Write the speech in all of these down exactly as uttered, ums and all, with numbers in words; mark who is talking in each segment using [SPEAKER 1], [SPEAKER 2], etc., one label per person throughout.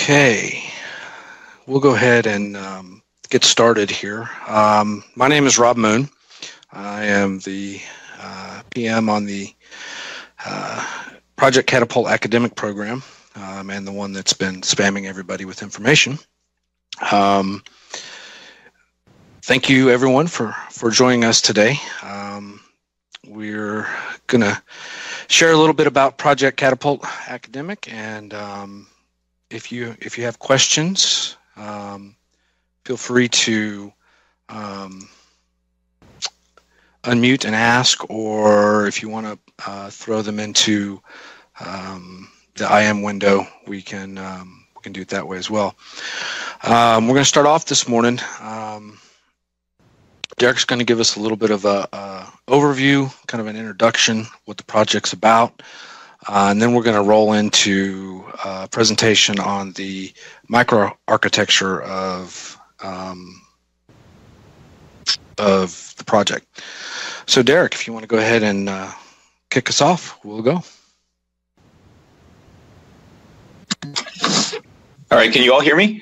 [SPEAKER 1] Okay, we'll go ahead and um, get started here. Um, my name is Rob Moon. I am the uh, P M on the uh, Project Catapult academic program, um, and the one that's been spamming everybody with information. Um, thank you, everyone, for, for joining us today. Um, we're going to share a little bit about Project Catapult academic, and um, if you if you have questions, um, feel free to um, unmute and ask, or if you want to uh, throw them into um, the I M window, we can um, we can do it that way as well. Um, we're going to start off this morning. Um, Derek's going to give us a little bit of a, a overview, kind of an introduction, what the project's about, uh, and then we're going to roll into a presentation on the microarchitecture of um, of the project. So, Derek, if you want to go ahead and uh, kick us off, we'll go.
[SPEAKER 2] All right, can you all hear me?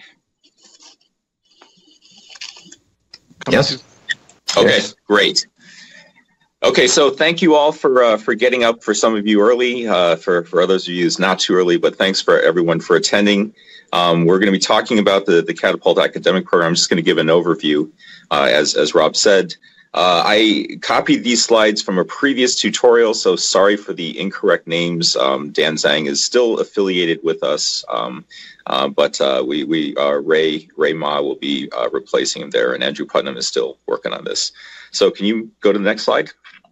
[SPEAKER 1] Come
[SPEAKER 2] yes. Okay, yes. Great. Okay, so thank you all for uh, for getting up. For some of you early, uh, for for others of you it's not too early. But thanks for everyone for attending. Um, we're going to be talking about the the Catapult academic program. I'm just going to give an overview, uh, as as Rob said. Uh, I copied these slides from a previous tutorial, so sorry for the incorrect names. Um, Dan Zhang is still affiliated with us, um, uh, but uh, we, we uh, Ray Ray Ma will be uh, replacing him there, and Andrew Putnam is still working on this. So can you go to the next slide?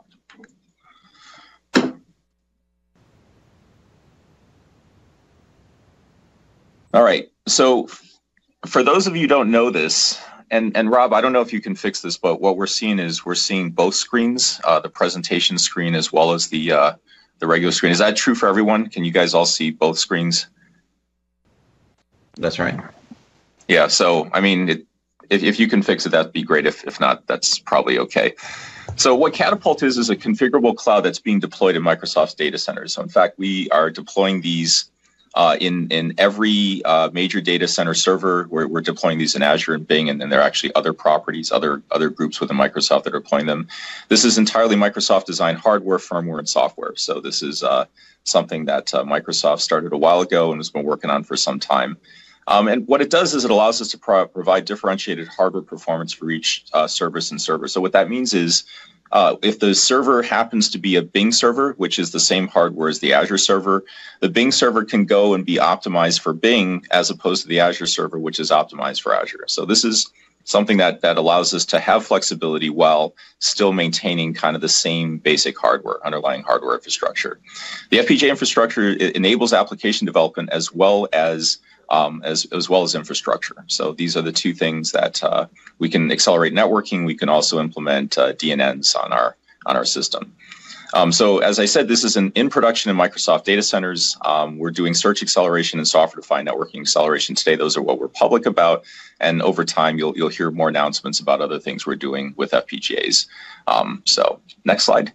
[SPEAKER 2] All right, so for those of you who don't know this, And, and Rob, I don't know if you can fix this, but what we're seeing is we're seeing both screens, uh, the presentation screen as well as the uh, the regular screen. Is that true for everyone? Can you guys all see both screens?
[SPEAKER 3] That's right.
[SPEAKER 2] Yeah, so, I mean, it, if, if you can fix it, that'd be great. If, if not, that's probably okay. So what Catapult is, is a configurable cloud that's being deployed in Microsoft's data centers. So in fact, we are deploying these Uh, in in every uh, major data center server. We're, we're deploying these in Azure and Bing, and then there are actually other properties, other other groups within Microsoft that are deploying them. This is entirely Microsoft designed hardware, firmware, and software. So this is uh, something that uh, Microsoft started a while ago and has been working on for some time. Um, and what it does is it allows us to pro provide differentiated hardware performance for each uh, service and server. So what that means is, Uh, if the server happens to be a Bing server, which is the same hardware as the Azure server, the Bing server can go and be optimized for Bing as opposed to the Azure server, which is optimized for Azure. So this is something that, that allows us to have flexibility while still maintaining kind of the same basic hardware, underlying hardware infrastructure. The F P G A infrastructure, it enables application development as well as Um, as, as well as infrastructure. So these are the two things that uh, we can accelerate networking. We can also implement uh, D N Ns on our on our system. Um, so as I said, this is an in production in Microsoft data centers. Um, we're doing search acceleration and software-defined networking acceleration today. Those are what we're public about. And over time, you'll you'll hear more announcements about other things we're doing with F P G As. Um, so next slide.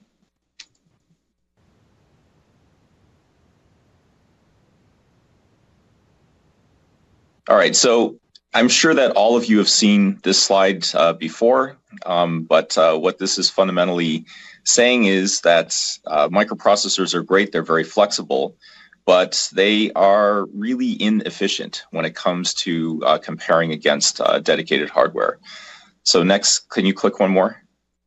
[SPEAKER 2] All right, so I'm sure that all of you have seen this slide uh, before, um, but uh, what this is fundamentally saying is that uh, microprocessors are great, they're very flexible, but they are really inefficient when it comes to uh, comparing against uh, dedicated hardware. So next, can you click one more?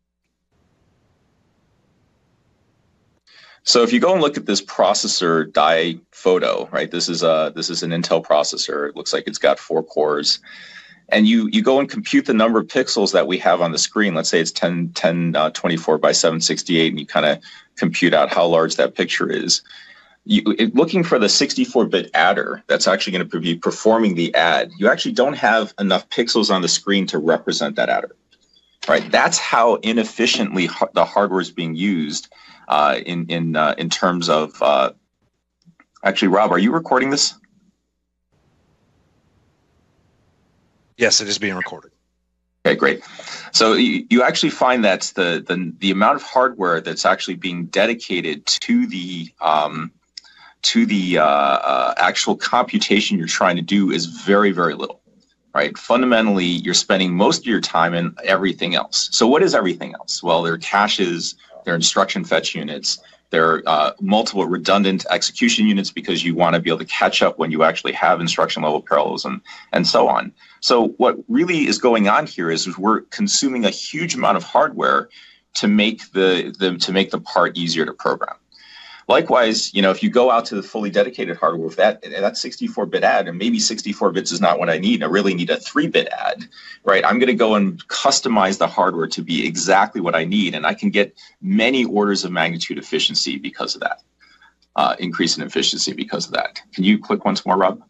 [SPEAKER 2] So if you go and look at this processor die photo, right? This is a this is an Intel processor. It looks like it's got four cores, and you you go and compute the number of pixels that we have on the screen. Let's say it's ten twenty-four by seven sixty-eight, and you kind of compute out how large that picture is. You, it, looking for the sixty-four bit adder that's actually going to be performing the add, you actually don't have enough pixels on the screen to represent that adder, right? That's how inefficiently the hardware is being used. Uh, in in uh, in terms of uh, actually, Rob, are you recording this?
[SPEAKER 1] Yes, it is being recorded.
[SPEAKER 2] Okay, great. So you, you actually find that the, the the amount of hardware that's actually being dedicated to the um, to the uh, uh, actual computation you're trying to do is very, very little, right? Fundamentally, you're spending most of your time in everything else. So what is everything else? Well, there are caches, there are instruction fetch units, there are uh, multiple redundant execution units because you want to be able to catch up when you actually have instruction level parallelism, and so on. So what really is going on here is we're consuming a huge amount of hardware to make the, the to make the part easier to program. Likewise, you know, if you go out to the fully dedicated hardware, if that that sixty-four bit add, and maybe sixty-four bits is not what I need, I really need a three bit add, right? I'm going to go and customize the hardware to be exactly what I need, and I can get many orders of magnitude efficiency because of that, uh, increase in efficiency because of that. Can you click once more, Rob?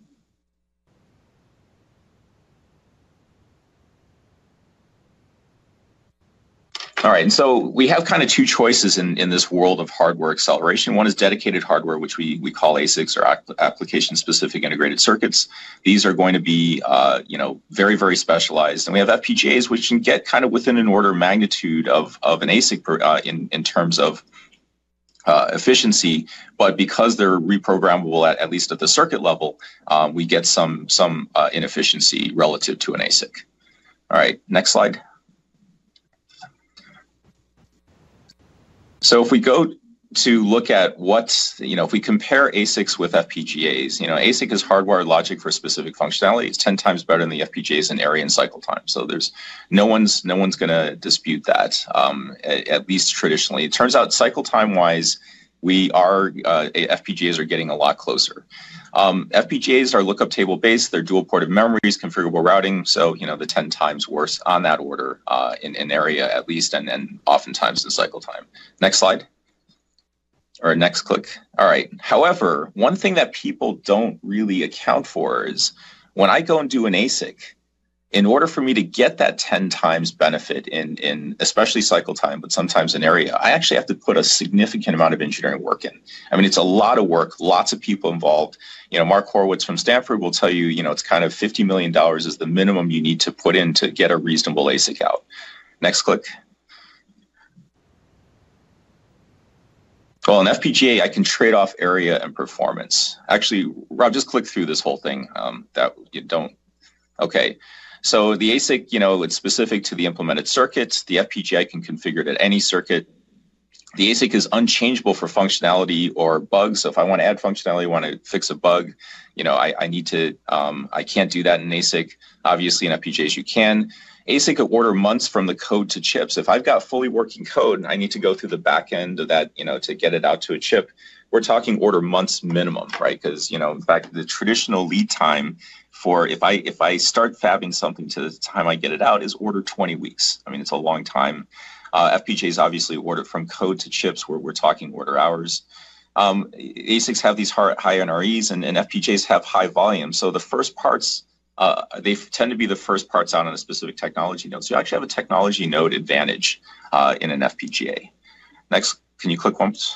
[SPEAKER 2] All right, and so we have kind of two choices in, in this world of hardware acceleration. One is dedicated hardware, which we, we call A S I Cs, or application-specific integrated circuits. These are going to be, uh, you know, very, very specialized. And we have F P G As, which can get kind of within an order of magnitude of, of an A S I C per, uh, in, in terms of uh, efficiency. But because they're reprogrammable, at, at least at the circuit level, um, we get some, some uh, inefficiency relative to an A S I C. All right, next slide. So if we go to look at what, you know, if we compare A S I Cs with F P G As, you know, A S I C is hardwired logic for specific functionality. It's ten times better than the F P G As in area and cycle time. So there's no one's no one's going to dispute that, um, at, at least traditionally. It turns out cycle time wise, we are uh, F P G As are getting a lot closer. Um, F P G As are lookup table based. They're dual ported memories, configurable routing. So, you know, the ten times worse on that order uh, in, in area at least, and then oftentimes in cycle time. Next slide. Or next click. All right. However, one thing that people don't really account for is when I go and do an A S I C, in order for me to get that ten times benefit in, in especially cycle time, but sometimes in area, I actually have to put a significant amount of engineering work in. I mean, it's a lot of work, lots of people involved. You know, Mark Horowitz from Stanford will tell you, you know, it's kind of fifty million dollars is the minimum you need to put in to get a reasonable A S I C out. Next click. Well, in F P G A, I can trade off area and performance. Actually, Rob, just click through this whole thing. Um, that you don't. Okay. So the A S I C, you know, it's specific to the implemented circuits. The F P G A can configure it at any circuit. The A S I C is unchangeable for functionality or bugs. So if I want to add functionality, I want to fix a bug, you know, I, I need to, um, I can't do that in A S I C. Obviously, in F P G As, you can. A S I C could order months from the code to chips. If I've got fully working code and I need to go through the back end of that, you know, to get it out to a chip, we're talking order months minimum, right? Because, you know, in fact, the traditional lead time for if I if I start fabbing something to the time I get it out is order twenty weeks. I mean, it's a long time. Uh, F P G As obviously order from code to chips where we're talking order hours. Um, A S I Cs have these high N R Es and, and F P G As have high volume. So the first parts, uh, they tend to be the first parts out on a specific technology node. So you actually have a technology node advantage uh, in an F P G A. Next, can you click once?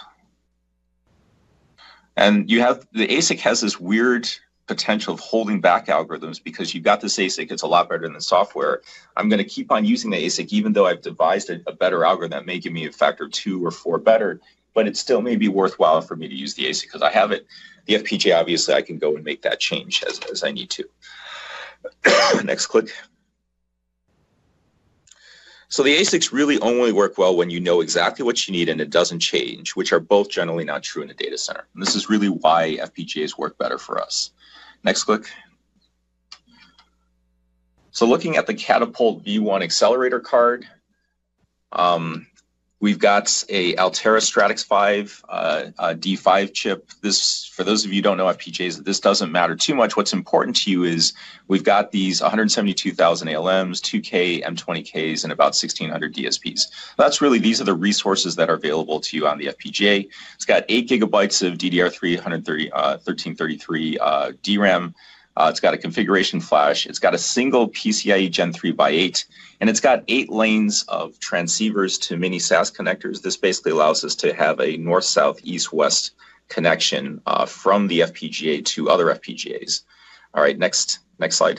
[SPEAKER 2] And you have, the A S I C has this weird potential of holding back algorithms because you got this A S I C, it's a lot better than the software. I'm going to keep on using the A S I C even though I've devised a, a better algorithm that may give me a factor two or four better, but it still may be worthwhile for me to use the A S I C because I have it. The F P G A, obviously, I can go and make that change as, as I need to. Next click. So the A S I Cs really only work well when you know exactly what you need and it doesn't change, which are both generally not true in a data center. And this is really why F P G As work better for us. Next click. So looking at the Catapult V one accelerator card, um, we've got a Altera Stratix five uh, uh, D five chip. This, for those of you who don't know F P G As, this doesn't matter too much. What's important to you is we've got these one hundred seventy-two thousand A L Ms, two K M twenty Ks, and about sixteen hundred D S Ps. That's really, these are the resources that are available to you on the F P G A. It's got eight gigabytes of D D R three, one thirty, uh, thirteen thirty-three uh, D RAM. Uh, it's got a configuration flash. It's got a single PCIe Gen three by eight, and it's got eight lanes of transceivers to mini S A S connectors. This basically allows us to have a north, south, east, west connection uh, from the F P G A to other F P G As. All right, next, next slide.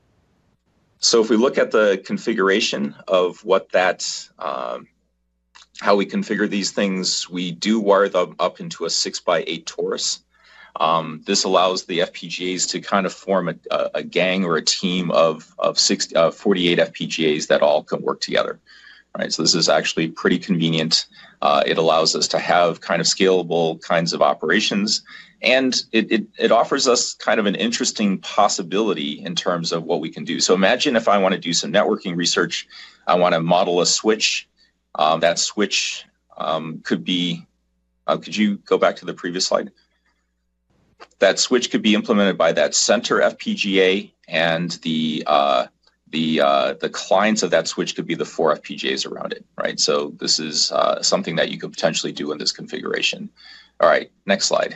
[SPEAKER 2] So if we look at the configuration of what that um, how we configure these things, we do wire them up into a six by eight torus. Um, this allows the F P G As to kind of form a, a gang or a team of, of six, uh, forty-eight F P G As that all can work together. Right, so this is actually pretty convenient. Uh, it allows us to have kind of scalable kinds of operations, and it, it, it offers us kind of an interesting possibility in terms of what we can do. So imagine if I want to do some networking research, I want to model a switch. Um, that switch um, could be, uh, could you go back to the previous slide? That switch could be implemented by that center F P G A, and the uh, the uh, the clients of that switch could be the four F P G As around it, right? So this is uh, something that you could potentially do in this configuration. All right, next slide.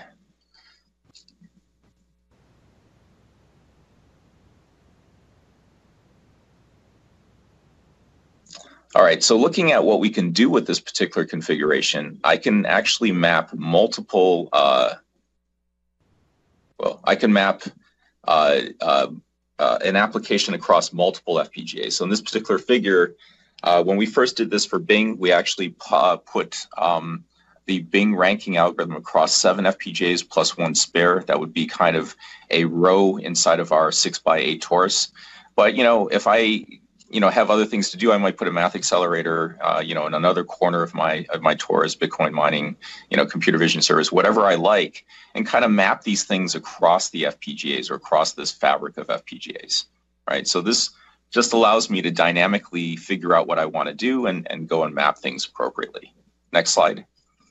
[SPEAKER 2] All right, so looking at what we can do with this particular configuration, I can actually map multiple, uh, well, I can map uh, uh, Uh, an application across multiple F P G As. So in this particular figure, uh, when we first did this for Bing, we actually uh, put um, the Bing ranking algorithm across seven F P G As plus one spare. That would be kind of a row inside of our six by eight torus. But, you know, if I, you know, have other things to do, I might put a math accelerator, uh, you know, in another corner of my of my torus, Bitcoin mining, you know, computer vision service, whatever I like, and kind of map these things across the F P G As or across this fabric of F P G As, right? So this just allows me to dynamically figure out what I want to do and, and go and map things appropriately. Next slide.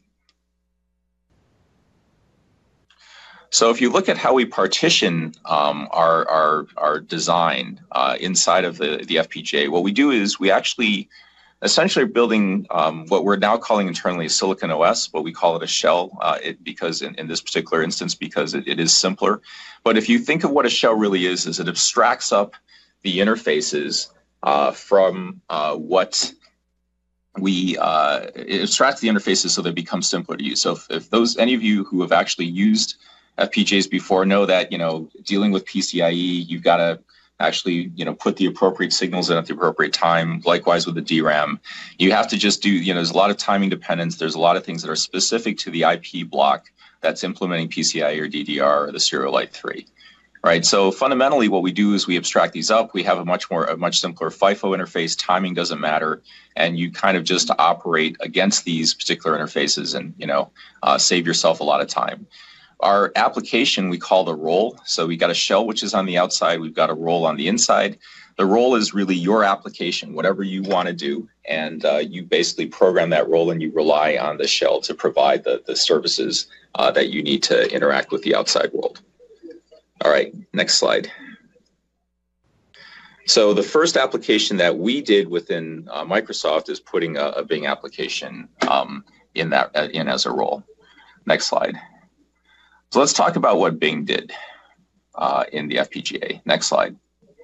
[SPEAKER 2] So if you look at how we partition um, our, our, our design uh, inside of the, the F P G A, what we do is we actually essentially are building um, what we're now calling internally Silicon O S, but we call it a shell uh, it, because in, in this particular instance, because it, it is simpler. But if you think of what a shell really is, is it abstracts up the interfaces uh, from uh, what we, uh, it abstracts the interfaces so they become simpler to use. So if, if those, any of you who have actually used F P G As before know that, you know, dealing with P C I E, you've got to actually, you know, put the appropriate signals in at the appropriate time. Likewise with the D RAM, you have to just do, you know, there's a lot of timing dependence. There's a lot of things that are specific to the I P block that's implementing P C I E or D D R or the serial light three, right? So fundamentally what we do is we abstract these up. We have a much more, a much simpler FIFO interface. Timing doesn't matter. And you kind of just operate against these particular interfaces and, you know, uh, save yourself a lot of time. Our application we call the role. So we got a shell which is on the outside. We've got a role on the inside. The role is really your application, whatever you want to do, and uh, you basically program that role and you rely on the shell to provide the the services uh, that you need to interact with the outside world. All right, next slide. So the first application that we did within uh, Microsoft is putting a, a Bing application um, in that uh, in as a role. Next slide. So let's talk about what Bing did uh, in the F P G A. Next slide.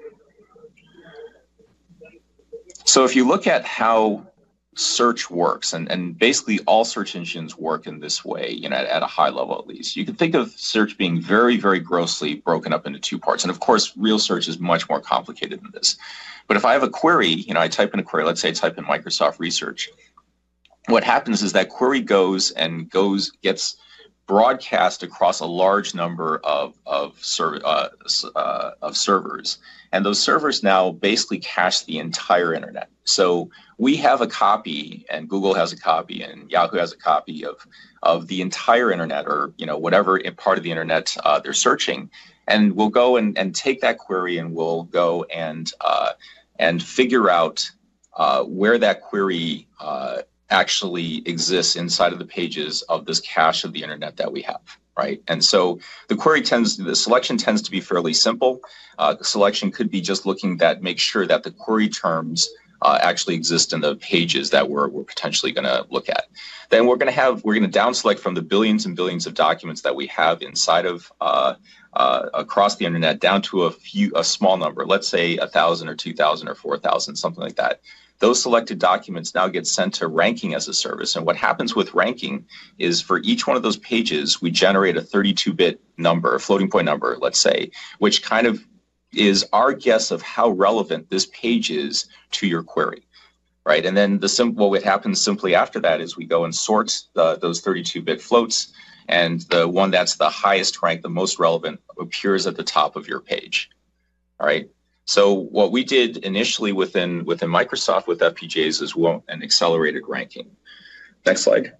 [SPEAKER 2] So if you look at how search works, and, and basically all search engines work in this way, you know, at, at a high level at least, you can think of search being very, very grossly broken up into two parts. And of course, real search is much more complicated than this. But if I have a query, you know, I type in a query, let's say I type in Microsoft Research, what happens is that query goes and goes, gets broadcast across a large number of of, serv uh, uh, of servers, and those servers now basically cache the entire internet. So we have a copy, and Google has a copy, and Yahoo has a copy of of the entire internet, or you know whatever part of the internet uh, they're searching, and we'll go and, and take that query and we'll go and uh, and figure out uh, where that query uh, actually exists inside of the pages of this cache of the internet that we have, right? And so the query tends, the selection tends to be fairly simple. Uh, the selection could be just looking that, make sure that the query terms uh, actually exist in the pages that we're, we're potentially gonna look at. Then we're gonna have, we're gonna down select from the billions and billions of documents that we have inside of, uh, uh, across the internet down to a few, a small number, let's say a thousand or two thousand or four thousand, something like that. Those selected documents now get sent to ranking as a service. And what happens with ranking is for each one of those pages, we generate a thirty-two bit number, a floating point number, let's say, which kind of is our guess of how relevant this page is to your query. right? And then the sim what would happen simply after that is we go and sort the, those thirty-two bit floats, and the one that's the highest rank, the most relevant, appears at the top of your page. All right. So what we did initially within within Microsoft with F P G As is we want an accelerated ranking. Next slide.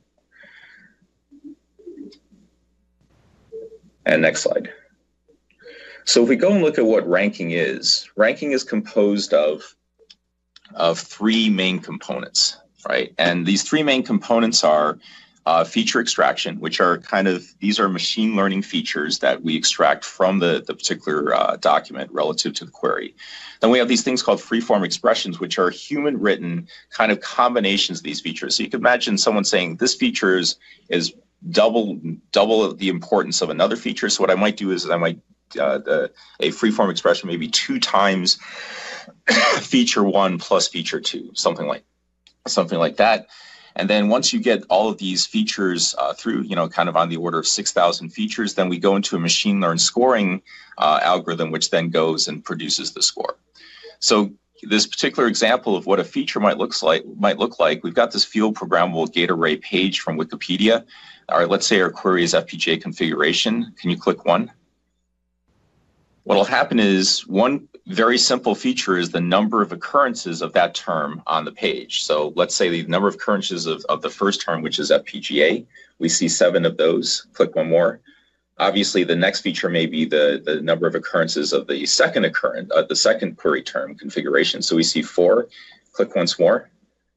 [SPEAKER 2] And next slide. So if we go and look at what ranking is, ranking is composed of of three main components, right? And these three main components are uh, feature extraction, which are kind of, these are machine learning features that we extract from the, the particular uh, document relative to the query. Then we have these things called free-form expressions, which are human-written kind of combinations of these features. So you can imagine someone saying this feature is, is double, double the importance of another feature. So what I might do is I might, uh, the, a free-form expression maybe two times feature one plus feature two, something like, something like that. And then once you get all of these features uh, through, you know, kind of on the order of six thousand features, then we go into a machine learned scoring uh, algorithm, which then goes and produces the score. So this particular example of what a feature might looks like might look like, we've got this field programmable gate array page from Wikipedia. All right, let's say our query is F P G A configuration. Can you click one? What'll happen is one very simple feature is the number of occurrences of that term on the page. So let's say the number of occurrences of, of the first term, which is F P G A. We see seven of those. Click one more. Obviously, the next feature may be the, the number of occurrences of the second occurrence, uh, the second query term configuration. So we see four. Click once more.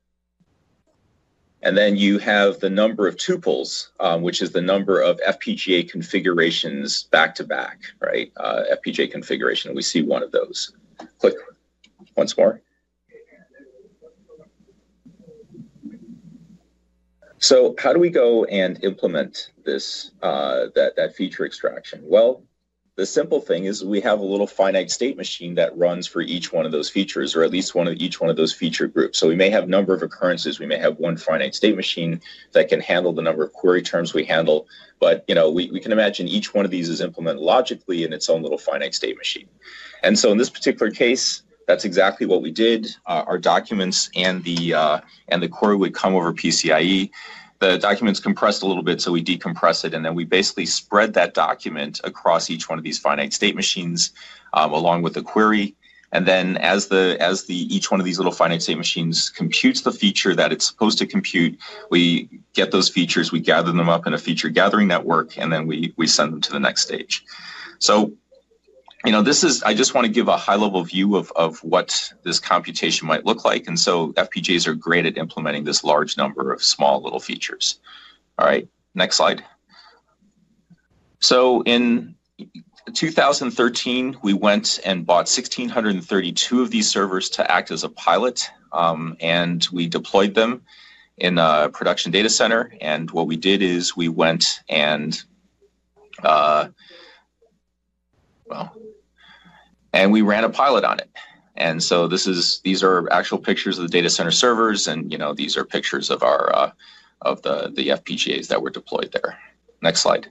[SPEAKER 2] And then you have the number of tuples, um, which is the number of F P G A configurations back to back, right? Uh, F P G A configuration, and we see one of those. Click once more. So how do we go and implement this, uh, that, that feature extraction? Well, the simple thing is we have a little finite state machine that runs for each one of those features, or at least one of each one of those feature groups. So we may have number of occurrences. We may have one finite state machine that can handle the number of query terms we handle. But you know, we, we can imagine each one of these is implemented logically in its own little finite state machine. And so in this particular case, that's exactly what we did. Uh, our documents and the uh, and the query would come over P C I E. The document's compressed a little bit, so we decompress it, and then we basically spread that document across each one of these finite state machines, um, along with the query. And then as the as the each one of these little finite state machines computes the feature that it's supposed to compute, we get those features, we gather them up in a feature gathering network, and then we we send them to the next stage. So, you know, this is, I just want to give a high level view of, of what this computation might look like. And so F P G As are great at implementing this large number of small little features. All right, next slide. So in two thousand thirteen, we went and bought one thousand six hundred thirty-two of these servers to act as a pilot, um, and we deployed them in a production data center. And what we did is we went and, uh, well, and we ran a pilot on it. And so this is, these are actual pictures of the data center servers, and you know, these are pictures of our uh, of the the F P G As that were deployed there. Next slide.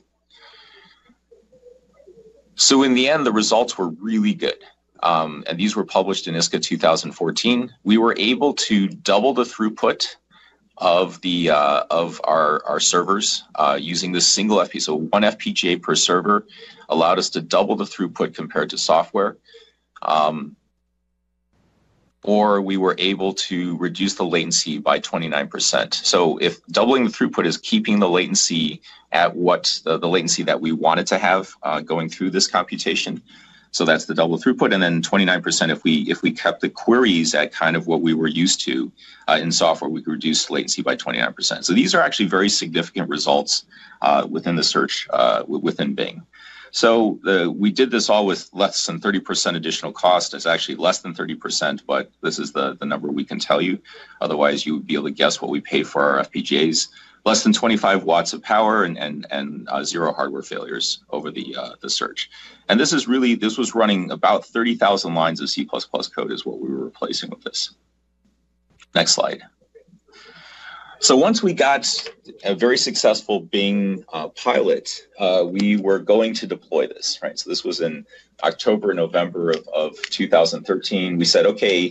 [SPEAKER 2] So in the end, the results were really good, um, and these were published in I S C A two thousand fourteen. We were able to double the throughput of the uh, of our our servers uh, using this single F P G A. So one F P G A per server allowed us to double the throughput compared to software. Um, or we were able to reduce the latency by twenty-nine percent. So if doubling the throughput is keeping the latency at what the, the latency that we wanted to have uh, going through this computation, so that's the double throughput, and then twenty-nine percent if we if we kept the queries at kind of what we were used to uh, in software, we could reduce latency by twenty-nine percent. So these are actually very significant results uh, within the search uh, within Bing. So the, we did this all with less than thirty percent additional cost. It's actually less than thirty percent, but this is the, the number we can tell you. Otherwise, you would be able to guess what we pay for our F P G As. Less than twenty-five watts of power and and, and uh, zero hardware failures over the uh, the search. And this is really, this was running about thirty thousand lines of C plus plus code is what we were replacing with this. Next slide. So once we got a very successful Bing uh, pilot, uh, we were going to deploy this, right? So this was in October, November of, of two thousand thirteen. We said, okay,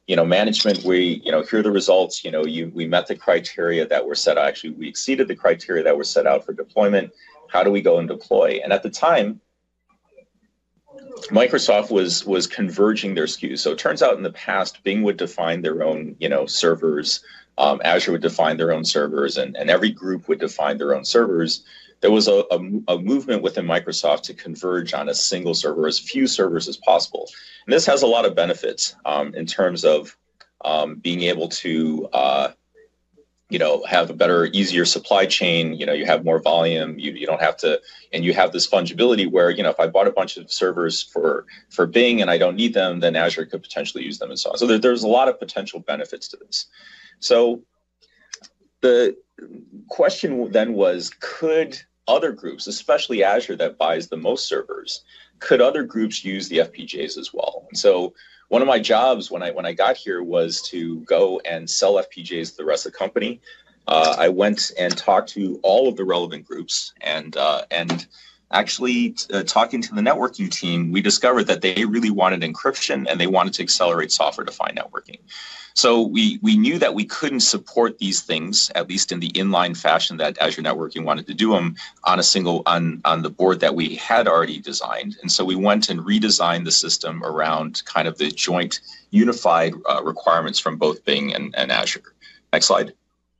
[SPEAKER 2] you know, management, we, you know, here are the results, you know, you, we met the criteria that were set out. Actually, we exceeded the criteria that were set out for deployment. How do we go and deploy? And at the time, Microsoft was was converging their S K Us. So it turns out in the past, Bing would define their own, you know, servers. Um, Azure would define their own servers, and, and every group would define their own servers. There was a, a, a movement within Microsoft to converge on a single server, as few servers as possible. And this has a lot of benefits um, in terms of um, being able to, uh, you know, have a better, easier supply chain. You know, you have more volume. You you don't have to, and you have this fungibility where, you know, if I bought a bunch of servers for for Bing and I don't need them, then Azure could potentially use them and so on. So there, there's a lot of potential benefits to this. So the question then was, could other groups, especially Azure that buys the most servers, could other groups use the F P G As as well? And so one of my jobs when I when I got here was to go and sell F P G As to the rest of the company. Uh, I went and talked to all of the relevant groups, and uh, and actually uh, talking to the networking team, we discovered that they really wanted encryption and they wanted to accelerate software-defined networking. So we, we knew that we couldn't support these things, at least in the inline fashion that Azure Networking wanted to do them, on a single, on, on the board that we had already designed. And so we went and redesigned the system around kind of the joint unified uh, requirements from both Bing and, and Azure. Next slide.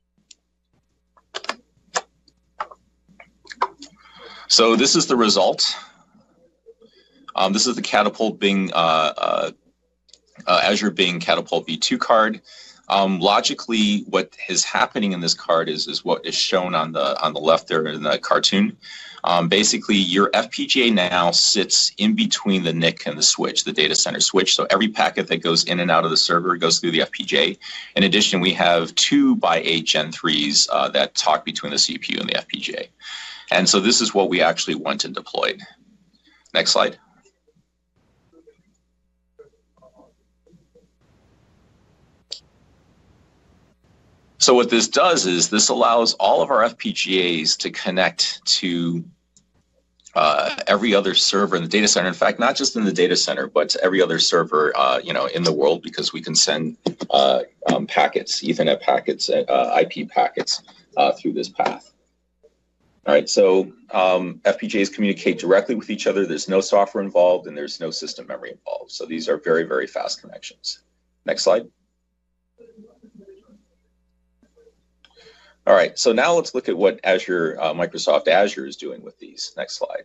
[SPEAKER 2] So this is the result. Um, this is the Catapult Bing uh, uh, Uh, Azure Bing Catapult V two card. Um, logically, what is happening in this card is, is what is shown on the on the left there in the cartoon. Um, basically, your F P G A now sits in between the N I C and the switch, the data center switch. So every packet that goes in and out of the server goes through the F P G A. In addition, we have two by eight Gen threes uh, that talk between the C P U and the F P G A. And so this is what we actually went and deployed. Next slide. So what this does is this allows all of our F P G As to connect to uh, every other server in the data center. In fact, not just in the data center, but to every other server, uh, you know, in the world, because we can send uh, um, packets, Ethernet packets, uh, I P packets uh, through this path. All right, so um, F P G As communicate directly with each other. There's no software involved, and there's no system memory involved. So these are very, very fast connections. Next slide. All right, so now let's look at what Azure, uh, Microsoft Azure is doing with these. Next slide.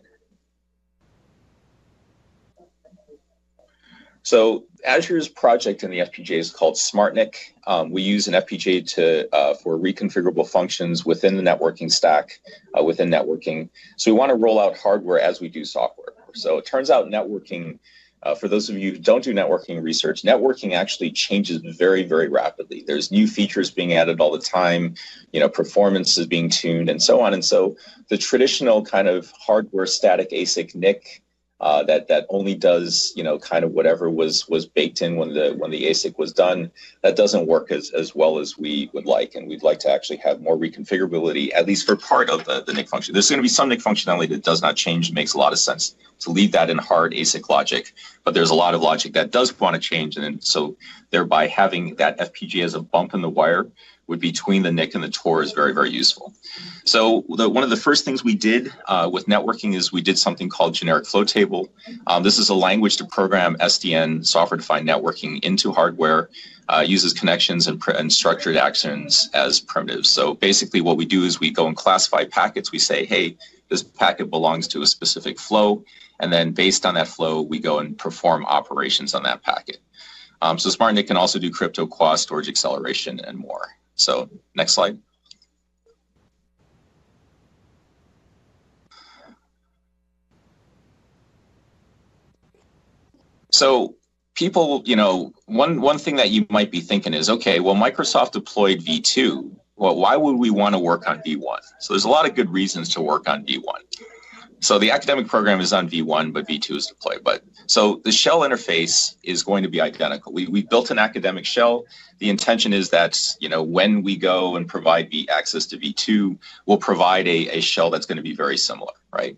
[SPEAKER 2] So Azure's project in the F P G A is called SmartNIC. Um, we use an F P G A to, uh, for reconfigurable functions within the networking stack, uh, within networking. So we want to roll out hardware as we do software. So it turns out networking, Uh, for those of you who don't do networking research, networking actually changes very, very rapidly. There's new features being added all the time, you know, performance is being tuned and so on. And so the traditional kind of hardware static A S I C N I C uh, that that only does, you know, kind of whatever was was baked in when the when the A S I C was done, that doesn't work as, as well as we would like. And we'd like to actually have more reconfigurability, at least for part of the, the N I C function. There's going to be some N I C functionality that does not change. It makes a lot of sense to leave that in hard A S I C logic, but there's a lot of logic that does want to change. And then, so thereby having that F P G A as a bump in the wire would between the N I C and the Tor is very, very useful. So the, one of the first things we did uh, with networking is we did something called generic flow table. Um, this is a language to program S D N, software-defined networking, into hardware, uh, uses connections and, and structured actions as primitives. So basically what we do is we go and classify packets. We say, hey, this packet belongs to a specific flow. And then based on that flow, we go and perform operations on that packet. Um, so SmartNIC can also do crypto, quad, storage acceleration, and more. So next slide. So people, you know, one, one thing that you might be thinking is, okay, well, Microsoft deployed V two. Well, why would we want to work on V one? So there's a lot of good reasons to work on V one. So the academic program is on V one, but V two is deployed. But so the shell interface is going to be identical. We, we built an academic shell. The intention is that, you know, when we go and provide v, access to V two, we'll provide a, a shell that's going to be very similar, right?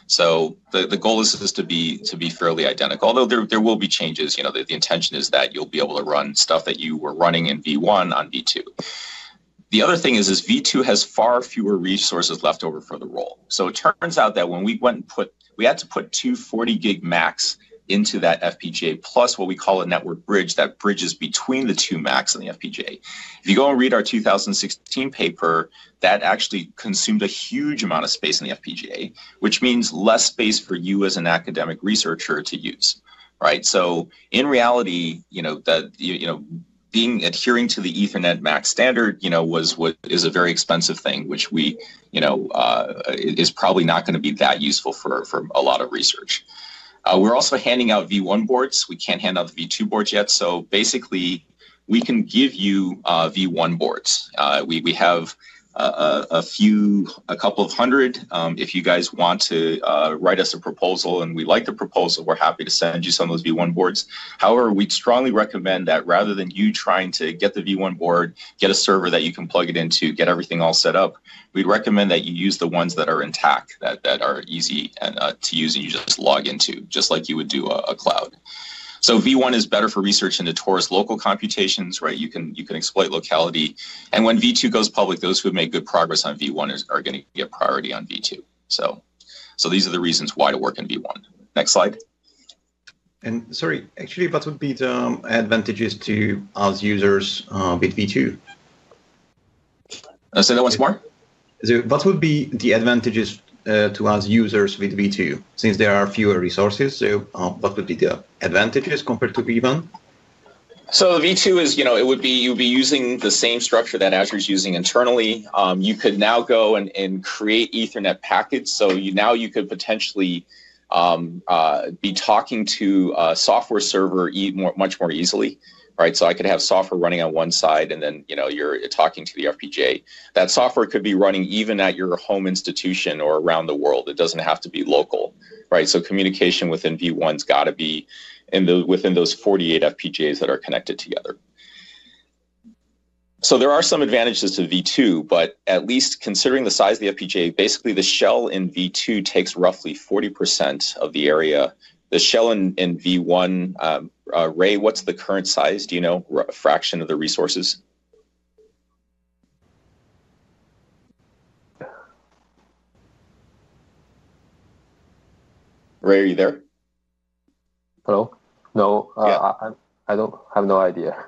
[SPEAKER 2] So the, the goal is, is to be to be fairly identical, although there, there will be changes. You know, the, the intention is that you'll be able to run stuff that you were running in V one on V two. The other thing is, is V two has far fewer resources left over for the role. So it turns out that when we went and put, we had to put two forty gig Macs into that F P G A, plus what we call a network bridge that bridges between the two Macs and the F P G A. If you go and read our two thousand sixteen paper, that actually consumed a huge amount of space in the F P G A, which means less space for you as an academic researcher to use, right? So in reality, you know, that, you, you know, being adhering to the Ethernet MAC standard, you know, was what is a very expensive thing, which we, you know, uh, is probably not going to be that useful for, for a lot of research. Uh, we're also handing out V one boards. We can't hand out the V two boards yet. So basically, we can give you uh, V one boards. Uh, we, we have a, a few, a couple of hundred. Um, if you guys want to uh, write us a proposal and we like the proposal, we're happy to send you some of those V one boards. However, we'd strongly recommend that rather than you trying to get the V one board, get a server that you can plug it into, get everything all set up, we'd recommend that you use the ones that are intact, that, that are easy and, uh, to use and you just log into, just like you would do a, a cloud. So V one is better for research into Taurus local computations, right? You can you can exploit locality. And when V two goes public, those who have made good progress on V one is, are going to get priority on V two. So, so these are the reasons why to work in V one. Next slide.
[SPEAKER 3] And sorry, actually, what would be the um, advantages to us users uh, with V two?
[SPEAKER 2] Uh, say that once more.
[SPEAKER 3] So what would be the advantages uh, to us users with V two, since there are fewer resources? So uh, what would be the advantages compared to V one?
[SPEAKER 2] So V two is, you know, it would be, you'd be using the same structure that Azure is using internally. Um, you could now go and, and create Ethernet packets. So you now you could potentially um, uh, be talking to a software server e more, much more easily. Right, so I could have software running on one side, and then you know you're talking to the F P G A. That software could be running even at your home institution or around the world. It doesn't have to be local, right? So communication within V one's got to be in the within those forty-eight F P G As that are connected together. So there are some advantages to V two, but at least considering the size of the F P G A, basically the shell in V two takes roughly forty percent of the area. The shell in, in V one, um, uh, Ray, what's the current size? Do you know, a fraction of the resources? Ray, are you there?
[SPEAKER 4] Hello? No, uh,
[SPEAKER 2] yeah.
[SPEAKER 4] I, I don't have no idea.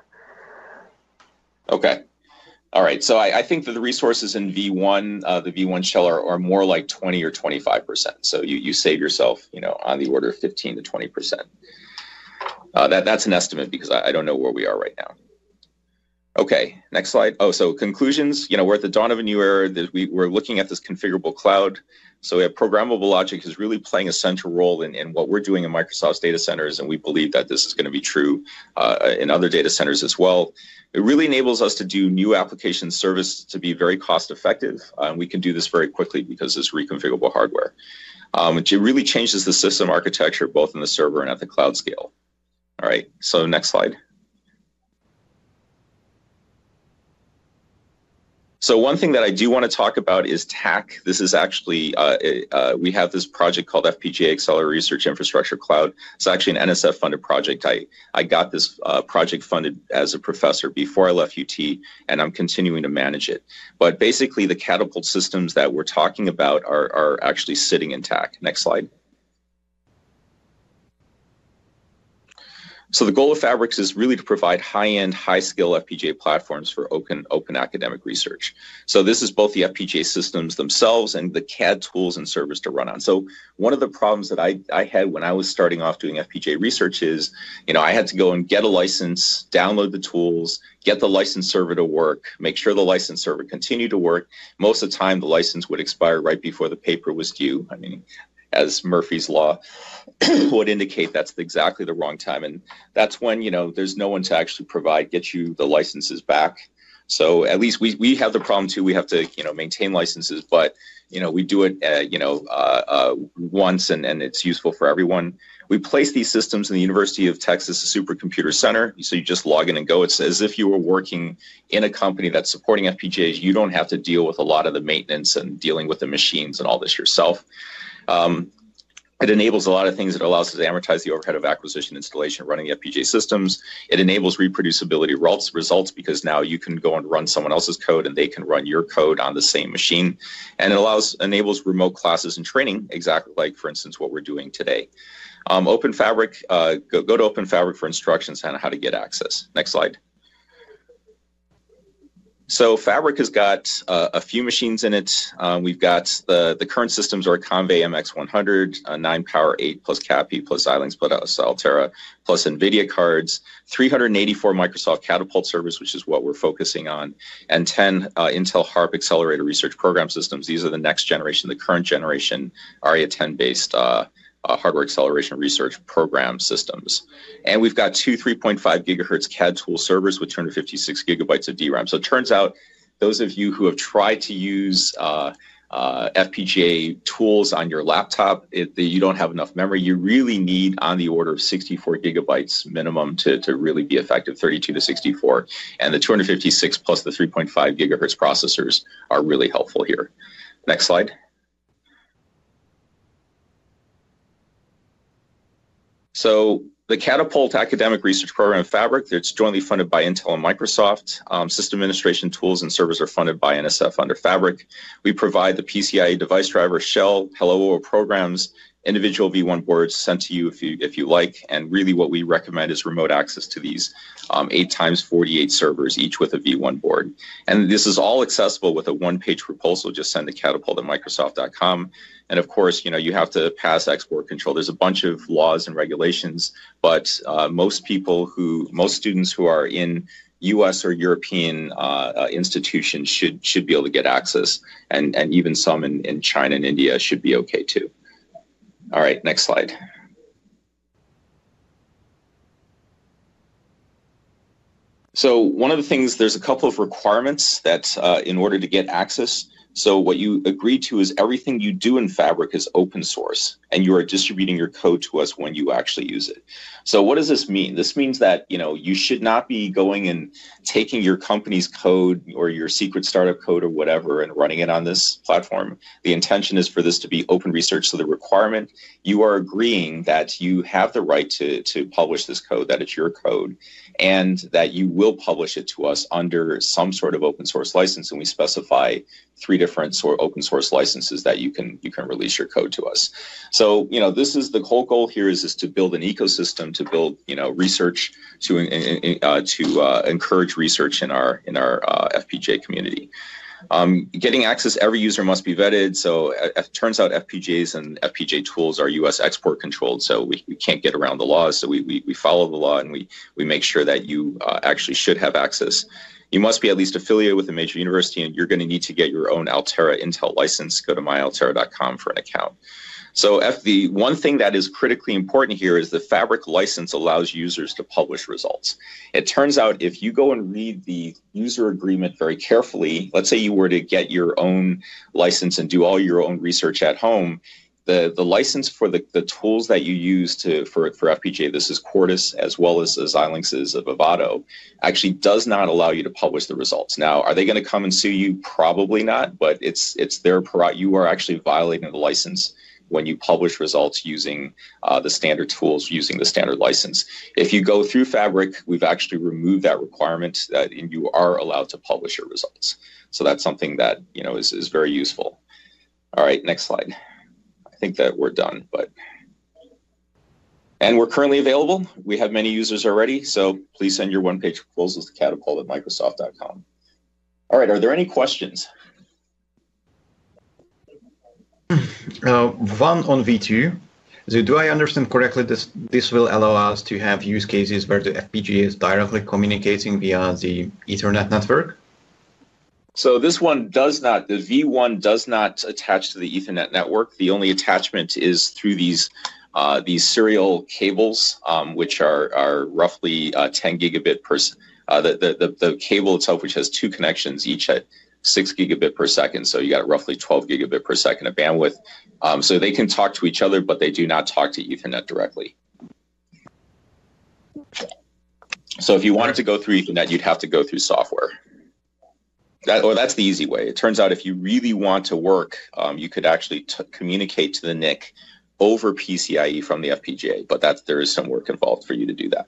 [SPEAKER 2] Okay. All right. So I, I think that the resources in V one, uh, the V one shell are, are more like twenty or twenty-five percent. So you, you save yourself, you know, on the order of fifteen to twenty percent. Uh, that, that's an estimate because I, I don't know where we are right now. Okay, next slide. Oh, so conclusions, you know, we're at the dawn of a new era. That we, we're looking at this configurable cloud. So we have programmable logic is really playing a central role in, in what we're doing in Microsoft's data centers, and we believe that this is going to be true uh, in other data centers as well. It really enables us to do new application service to be very cost effective, uh, and we can do this very quickly because it's reconfigurable hardware. Um, it really changes the system architecture both in the server and at the cloud scale. All right, so next slide. So one thing that I do want to talk about is T A C. This is actually, uh, uh, we have this project called F P G A Accelerated Research Infrastructure Cloud. It's actually an N S F funded project. I, I got this uh, project funded as a professor before I left U T, and I'm continuing to manage it. But basically the catapult systems that we're talking about are, are actually sitting in T A C. Next slide. So the goal of Fabrics is really to provide high-end, high-skill F P G A platforms for open, open academic research. So this is both the F P G A systems themselves and the C A D tools and servers to run on. So one of the problems that I, I had when I was starting off doing F P G A research is, you know, I had to go and get a license, download the tools, get the license server to work, make sure the license server continued to work. Most of the time, the license would expire right before the paper was due. I mean, as Murphy's Law would indicate, that's exactly the wrong time. And that's when, you know, there's no one to actually provide, get you the licenses back. So at least we, we have the problem too. We have to, you know, maintain licenses, but, you know, we do it, uh, you know, uh, uh, once and, and it's useful for everyone. We place these systems in the University of Texas Supercomputer Center. So you just log in and go. It's as if you were working in a company that's supporting F P G As. You don't have to deal with a lot of the maintenance and dealing with the machines and all this yourself. Um, It enables a lot of things. It allows us to amortize the overhead of acquisition, installation, running the F P G A systems. It enables reproducibility results because now you can go and run someone else's code and they can run your code on the same machine. And it allows enables remote classes and training, exactly like, for instance, what we're doing today. Um, Open Fabric, uh, go, go to Open Fabric for instructions on how to get access. Next slide. So Fabric has got uh, a few machines in it. Uh, we've got the, the current systems are Convay M X one hundred, uh, nine Power eight plus C A P I plus Xilinx plus Altera plus NVIDIA cards, three hundred eighty-four Microsoft Catapult servers, which is what we're focusing on, and ten uh, Intel HARP Accelerator Research Program Systems. These are the next generation, the current generation ARIA ten based uh, Uh, hardware acceleration research program systems. And we've got two three point five gigahertz C A D tool servers with two hundred fifty-six gigabytes of D RAM. So it turns out those of you who have tried to use uh, uh, F P G A tools on your laptop, it, you don't have enough memory. You really need on the order of sixty-four gigabytes minimum to, to really be effective, thirty-two to sixty-four. And the two hundred fifty-six plus the three point five gigahertz processors are really helpful here. Next slide. So the Catapult Academic Research Program Fabric, it's jointly funded by Intel and Microsoft. Um, system administration tools and servers are funded by N S F under Fabric. We provide the P C I E device driver, shell, Hello World programs, individual V one boards sent to you if you if you like. And really what we recommend is remote access to these um, eight times forty-eight servers, each with a V one board. And this is all accessible with a one-page proposal. Just send to catapult at microsoft dot com. And of course, you know, you have to pass export control. There's a bunch of laws and regulations, but uh, most people who, most students who are in U S or European uh, uh, institutions should should be able to get access, and and even some in, in China and India should be okay too. All right, next slide. So one of the things, there's a couple of requirements that uh, in order to get access. So what you agree to is everything you do in Fabric is open source, and you are distributing your code to us when you actually use it. So what does this mean? This means that, you know, you should not be going and taking your company's code or your secret startup code or whatever and running it on this platform. The intention is for this to be open research. So the requirement, you are agreeing that you have the right to, to publish this code, that it's your code, and that you will publish it to us under some sort of open source license. And we specify three different sort of open source licenses that you can you can release your code to us. So, you know, this is the whole goal here is, is to build an ecosystem, to build, you know, research, to uh, to uh, encourage research in our in our uh, F P G A community. Um, getting access, every user must be vetted. So it, it turns out F P G As and F P G A tools are U S export controlled. So we, we can't get around the laws. So we, we, we follow the law, and we, we make sure that you uh, actually should have access. You must be at least affiliated with a major university, and you're going to need to get your own Altera Intel license. Go to my altera dot com for an account. So F, the one thing that is critically important here is the Fabric license allows users to publish results. It turns out if you go and read the user agreement very carefully, let's say you were to get your own license and do all your own research at home, the, the license for the, the tools that you use to for, for F P G A, this is Quartus as well as Xilinx's Vivado, actually does not allow you to publish the results. Now, are they going to come and sue you? Probably not, but it's, it's their, you are actually violating the license when you publish results using uh, the standard tools, using the standard license. If you go through Fabric, we've actually removed that requirement, that and you are allowed to publish your results. So that's something that, you know, is, is very useful. All right, next slide. I think that we're done, but. And we're currently available. We have many users already, so please send your one-page proposals to catapult at microsoft dot com. All right, are there any questions?
[SPEAKER 3] Uh, one on V two. So do I understand correctly this this will allow us to have use cases where the F P G A is directly communicating via the Ethernet network?
[SPEAKER 2] So this one does not, the V one does not attach to the Ethernet network. The only attachment is through these uh, these serial cables, um, which are, are roughly uh, ten gigabit per, uh, the, the, the, the cable itself, which has two connections, each at six gigabit per second. So you got roughly twelve gigabit per second of bandwidth. Um, so they can talk to each other, but they do not talk to Ethernet directly. So if you wanted to go through Ethernet, you'd have to go through software. That, or that's the easy way. It turns out if you really want to work, um, you could actually t communicate to the N I C over P C I E from the F P G A, but that's, there is some work involved for you to do that.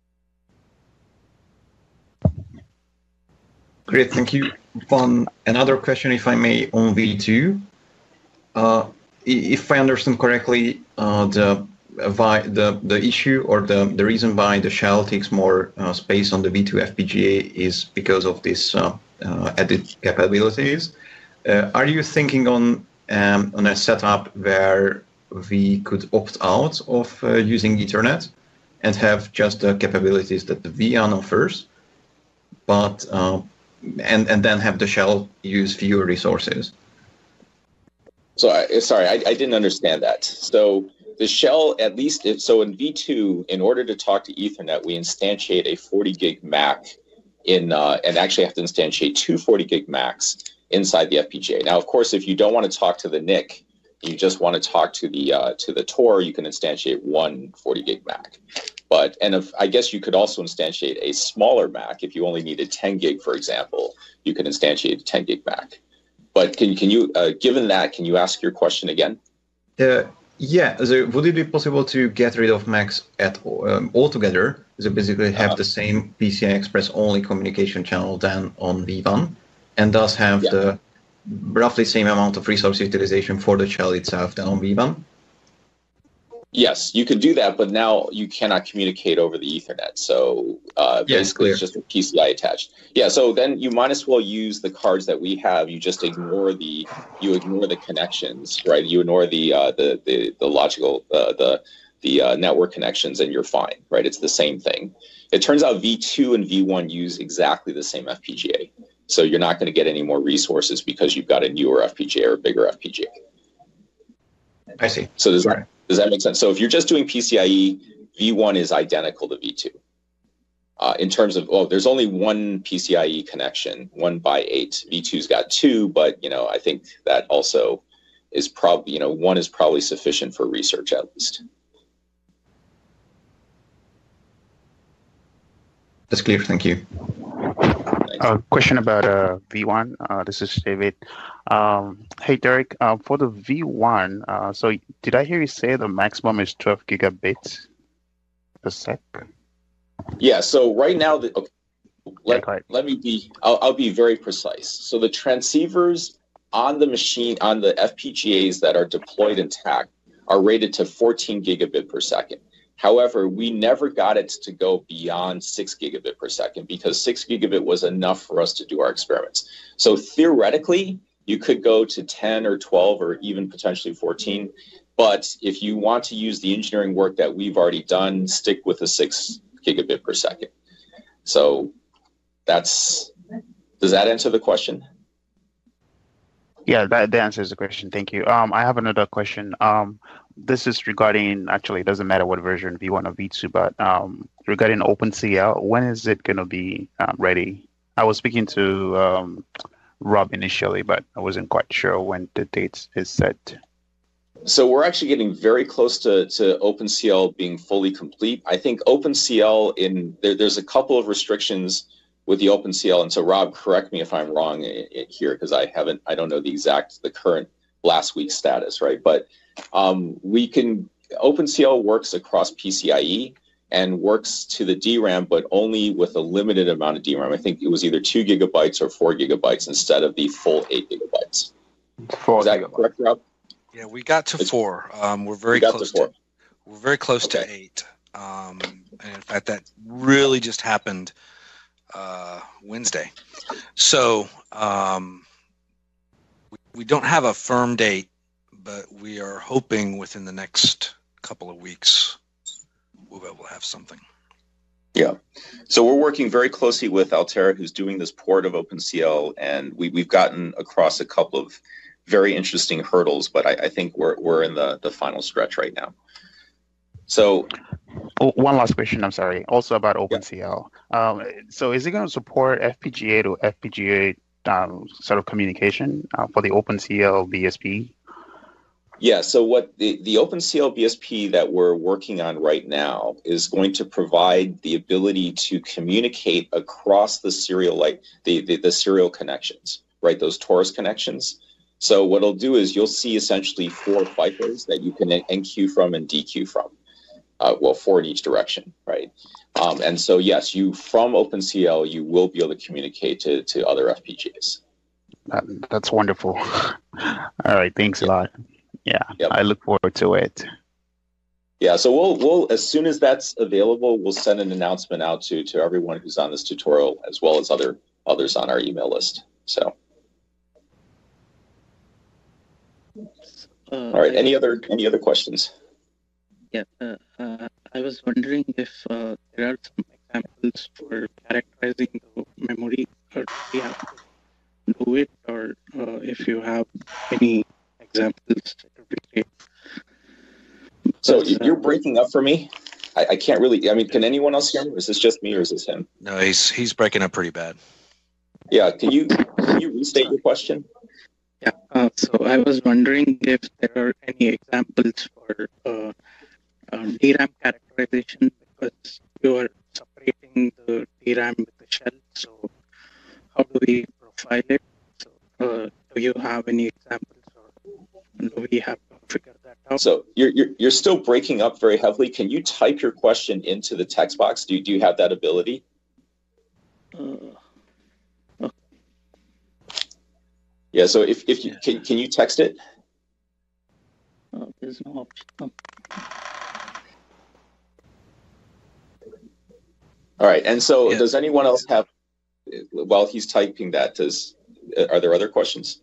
[SPEAKER 3] Great, thank you. One another question, if I may, on V two. Uh, if I understand correctly, uh, the why the the issue or the the reason why the shell takes more uh, space on the V two F P G A is because of this uh, uh, added capabilities. Uh, are you thinking on um, on a setup where we could opt out of uh, using Ethernet and have just the capabilities that the V one offers, but uh, and and then have the shell use fewer resources?
[SPEAKER 2] So, I, sorry, I, I didn't understand that. So the shell, at least, if, so in V two, in order to talk to Ethernet, we instantiate a forty gig M A C in, uh, and actually have to instantiate two forty gig M A Cs inside the F P G A. Now, of course, if you don't want to talk to the N I C, you just want to talk to the uh, to the Tor, you can instantiate one forty gig M A C. But, and if, I guess you could also instantiate a smaller M A C. If you only needed ten gig, for example, you could instantiate a ten gig M A C. But can, can you, uh, given that, can you ask your question again?
[SPEAKER 3] Uh, yeah, so would it be possible to get rid of M A Cs at um, altogether? So basically have uh, the same P C I Express only communication channel than on V one, and thus have yeah. the roughly same amount of resource utilization for the shell itself than on V one?
[SPEAKER 2] Yes, you could do that, but now you cannot communicate over the Ethernet. So uh,
[SPEAKER 3] yeah,
[SPEAKER 2] basically, it's, it's just a P C I attached. Yeah, so then you might as well use the cards that we have. You just ignore the you ignore the connections, right? You ignore the uh, the, the the logical uh, the the uh, network connections, and you're fine, right? It's the same thing. It turns out V two and V one use exactly the same F P G A, so you're not going to get any more resources because you've got a newer F P G A or a bigger F P G A.
[SPEAKER 3] I see.
[SPEAKER 2] So does that, does that make sense? So if you're just doing P C I E, V one is identical to V two. Uh, in terms of, oh, there's only one P C I E connection, one by eight. V two's got two, but, you know, I think that also is probably, you know, one is probably sufficient for research at least.
[SPEAKER 3] That's clear, thank you.
[SPEAKER 5] A uh, question about uh, V one. Uh, this is David. Um, hey, Derek, uh, for the V one, uh, so did I hear you say the maximum is twelve gigabits per sec?
[SPEAKER 2] Yeah, so right now, the, okay, let,
[SPEAKER 5] yeah,
[SPEAKER 2] let me be, I'll, I'll be very precise. So the transceivers on the machine, on the F P G As that are deployed intact are rated to fourteen gigabit per second. However, we never got it to go beyond six gigabit per second because six gigabit was enough for us to do our experiments. So theoretically, you could go to ten or twelve or even potentially fourteen. But if you want to use the engineering work that we've already done, stick with the six gigabit per second. So that's, does that answer the question?
[SPEAKER 5] Yeah, that, that answers the question. Thank you. Um, I have another question. Um, this is regarding, actually, it doesn't matter what version, V one or V two, but um, regarding OpenCL, when is it going to be uh, ready? I was speaking to um, Rob initially, but I wasn't quite sure when the date is set.
[SPEAKER 2] So we're actually getting very close to, to OpenCL being fully complete. I think OpenCL, in there, there's a couple of restrictions with the OpenCL, and so Rob, correct me if I'm wrong here, because I haven't, I don't know the exact, the current last week's status, right? But um, we can, OpenCL works across P C I E and works to the D RAM, but only with a limited amount of D RAM. I think it was either two gigabytes or four gigabytes instead of the full eight gigabytes.
[SPEAKER 4] Four
[SPEAKER 2] Is that
[SPEAKER 4] gigabytes.
[SPEAKER 2] correct, Rob?
[SPEAKER 1] Yeah, we got to
[SPEAKER 2] It's,
[SPEAKER 1] four. Um, we're very
[SPEAKER 2] we
[SPEAKER 1] close
[SPEAKER 2] to, four.
[SPEAKER 1] to. We're very close
[SPEAKER 2] Okay.
[SPEAKER 1] to eight. Um, and in fact, that really just happened uh, Wednesday. So um, we, we don't have a firm date, but we are hoping within the next couple of weeks we'll be able to have something.
[SPEAKER 2] Yeah. So we're working very closely with Altera, who's doing this port of OpenCL, and we, we've gotten across a couple of very interesting hurdles, but I, I think we're we're in the, the final stretch right now. So
[SPEAKER 5] oh, one last question, I'm sorry, also about OpenCL. Yeah. Um, so is it going to support F P G A to F P G A um, sort of communication uh, for the OpenCL B S P?
[SPEAKER 2] Yeah, so what the, the OpenCL B S P that we're working on right now is going to provide the ability to communicate across the serial, like the, the, the serial connections, right? Those Taurus connections. So what it'll do is you'll see essentially four FIFOs that you can N Q from and D Q from. Uh, well, four in each direction, right? Um, and so, yes, you from OpenCL, you will be able to communicate to, to other F P G As.
[SPEAKER 5] That, that's wonderful. All right, thanks a lot. Yeah, yep. I look forward to it.
[SPEAKER 2] Yeah, so we'll we'll as soon as that's available, we'll send an announcement out to to everyone who's on this tutorial, as well as other others on our email list. So,
[SPEAKER 6] uh,
[SPEAKER 2] all right, any other any other questions?
[SPEAKER 6] Yeah, uh, uh, I was wondering if uh, there are some examples for characterizing the memory, or do we have to do it, or uh, if you have any examples, it would be great.
[SPEAKER 2] So you're breaking up for me. I, I can't really. I mean, can anyone else hear me? Or is this just me, or is this him?
[SPEAKER 1] No, he's he's breaking up pretty bad.
[SPEAKER 2] Yeah. Can you can you restate your question?
[SPEAKER 6] Yeah. Uh, so I was wondering if there are any examples for uh, uh, D RAM characterization, because you are separating the D RAM with the shell. So how do we profile it? So uh, do you have any examples, or do we have to figure that out?
[SPEAKER 2] So you're, you're you're still breaking up very heavily. Can you type your question into the text box? Do you, do you have that ability?
[SPEAKER 6] Uh, okay.
[SPEAKER 2] Yeah. So if if you can can you text it?
[SPEAKER 6] Uh, there's no option. Oh.
[SPEAKER 2] All right. And so
[SPEAKER 1] Yeah.
[SPEAKER 2] does anyone else have? While he's typing that, does are there other questions?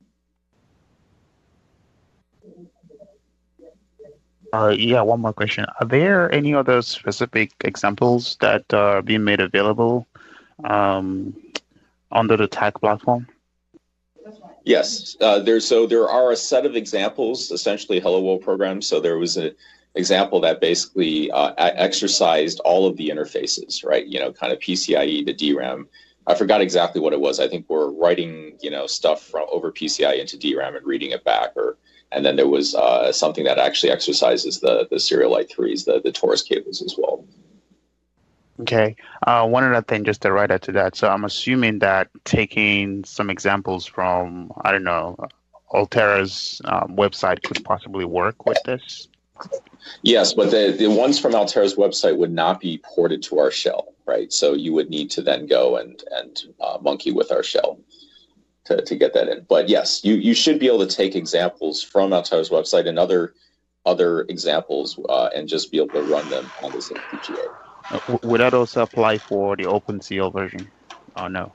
[SPEAKER 5] Uh, yeah, one more question. Are there any other specific examples that are being made available um, under the T A C platform?
[SPEAKER 2] Yes, uh, there's so there are a set of examples, essentially Hello World programs. So there was an example that basically uh, exercised all of the interfaces, right? You know, kind of P C I E to D RAM. I forgot exactly what it was. I think we're writing, you know, stuff from over P C I into D RAM and reading it back, or and then there was uh, something that actually exercises the the Serialite threes, the the Taurus cables as well.
[SPEAKER 5] Okay. Uh, one other thing, just to write out to that. So I'm assuming that taking some examples from, I don't know, Altera's um, website could possibly work with this.
[SPEAKER 2] Yes, but the, the ones from Altera's website would not be ported to our shell, right? So you would need to then go and and uh, monkey with our shell to, to get that in. But yes, you, you should be able to take examples from Altera's website and other other examples uh, and just be able to run them on this F P G A.
[SPEAKER 5] Uh, w- would that also apply for the OpenCL version? Oh, no.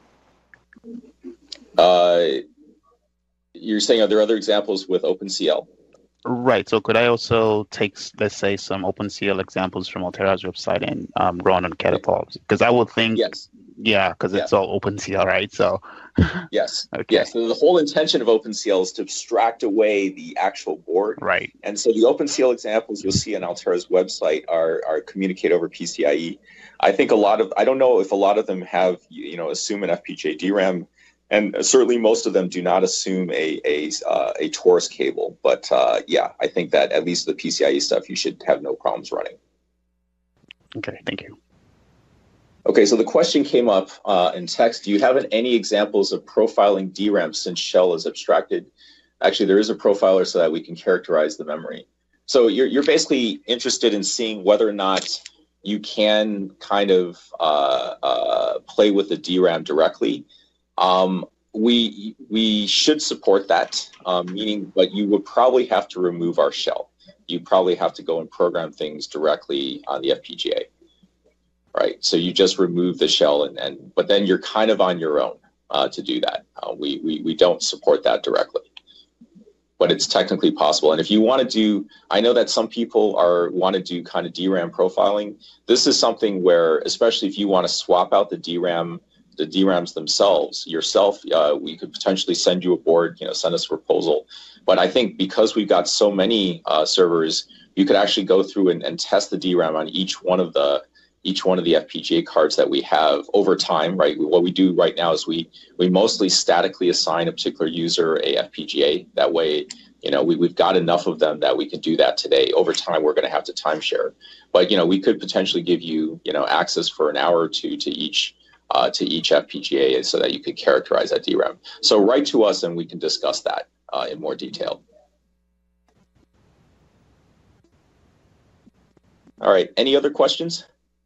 [SPEAKER 2] Uh, you're saying, are there other examples with OpenCL?
[SPEAKER 5] Right. So could I also take, let's say, some OpenCL examples from Altera's website and um, run on Catapult? Because I would think,
[SPEAKER 2] yes.
[SPEAKER 5] yeah, because
[SPEAKER 2] Yeah.
[SPEAKER 5] it's all OpenCL, right? So
[SPEAKER 2] Yes.
[SPEAKER 5] Okay.
[SPEAKER 2] Yes. So the whole intention of OpenCL is to abstract away the actual board.
[SPEAKER 5] right.
[SPEAKER 2] And so the OpenCL examples you'll see on Altera's website are, are communicate over P C I E. I think a lot of, I don't know if a lot of them have, you know, assume an F P G A D RAM, and certainly most of them do not assume a a, uh, a Taurus cable. But uh, yeah, I think that at least the P C I E stuff, you should have no problems running.
[SPEAKER 5] Okay. Thank you.
[SPEAKER 2] Okay, so the question came up uh, in text. Do you have any examples of profiling D RAM since shell is abstracted? Actually, there is a profiler so that we can characterize the memory. So you're, you're basically interested in seeing whether or not you can kind of uh, uh, play with the D RAM directly. Um, we, we should support that, um, meaning, but you would probably have to remove our shell. You probably have to go and program things directly on the F P G A. Right, so you just remove the shell, and, and but then you're kind of on your own uh, to do that. Uh, we, we we don't support that directly, but it's technically possible. And if you want to do, I know that some people are want to do kind of D RAM profiling. This is something where, especially if you want to swap out the D RAM, the D RAMs themselves yourself, uh, we could potentially send you a board, you know, send us a proposal. But I think because we've got so many uh, servers, you could actually go through and, and test the D RAM on each one of the each one of the F P G A cards that we have over time, right? What we do right now is we we mostly statically assign a particular user a F P G A. That way, you know, we, we've got enough of them that we can do that today. Over time, we're going to have to timeshare. But, you know, we could potentially give you, you know, access for an hour or two to each uh, to each F P G A so that you could characterize that D RAM. So write to us and we can discuss that. uh, in more detail. All right, any other questions?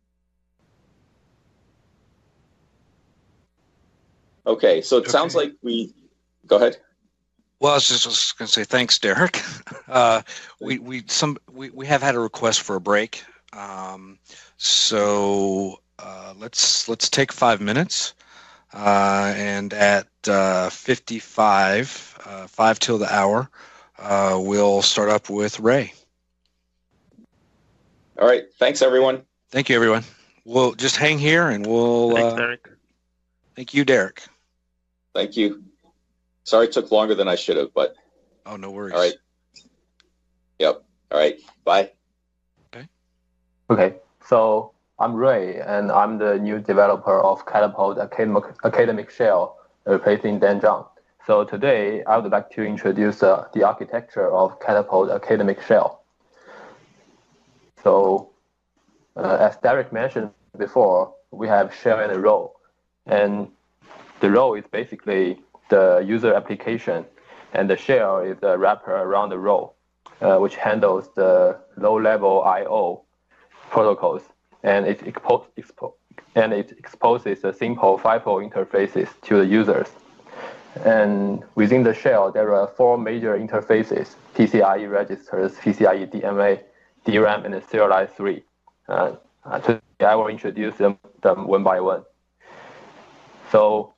[SPEAKER 2] Okay, so it okay. sounds like we, go ahead.
[SPEAKER 1] Well, I was just, just going to say thanks, Derek. Uh, we we some we, we have had a request for a break, um, so uh, let's let's take five minutes, uh, and at uh, fifty-five, uh, five till the hour, uh, we'll start up with Ray.
[SPEAKER 2] All right, thanks everyone.
[SPEAKER 1] Thank you, everyone. We'll just hang here, and we'll.
[SPEAKER 5] Thanks,
[SPEAKER 1] uh,
[SPEAKER 5] Derek.
[SPEAKER 1] Thank you, Derek.
[SPEAKER 2] Thank you. Sorry it took longer than I should have, but.
[SPEAKER 1] Oh, no worries.
[SPEAKER 2] All right. Yep. All right. Bye.
[SPEAKER 1] Okay.
[SPEAKER 4] Okay. So I'm Ray, and I'm the new developer of Catapult Academic, Academic Shell, replacing Dan Zhang. So today, I would like to introduce uh, the architecture of Catapult Academic Shell. So uh, as Derek mentioned before, we have shell and a role. And the role is basically the user application, and the shell is a wrapper around the role, uh, which handles the low-level I O protocols, and it, expo expo and it exposes a simple FIFO interfaces to the users. And within the shell, there are four major interfaces: P C I E registers, P C I E D M A, D RAM, and Serialize three. Uh, today, I will introduce them, them one by one. So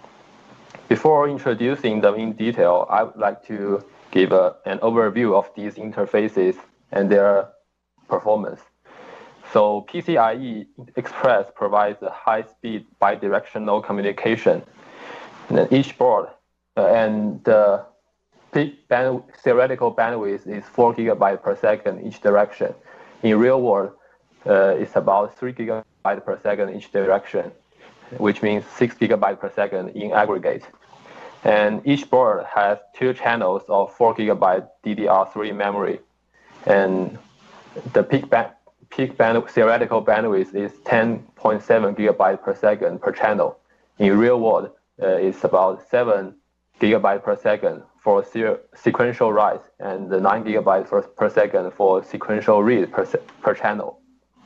[SPEAKER 4] before introducing them in detail, I would like to give a, an overview of these interfaces and their performance. So P C I E Express provides a high-speed bidirectional communication. And each board uh, and the peak band, theoretical bandwidth is four gigabytes per second each direction. In real world, uh, it's about three gigabytes per second each direction, which means six gigabytes per second in aggregate. And each board has two channels of four gigabyte D D R three memory. And the peak, band, peak band, theoretical bandwidth is ten point seven gigabytes per second per channel. In real world, uh, it's about seven gigabytes per second for sequential write and nine gigabytes per, per second for sequential read per, per channel.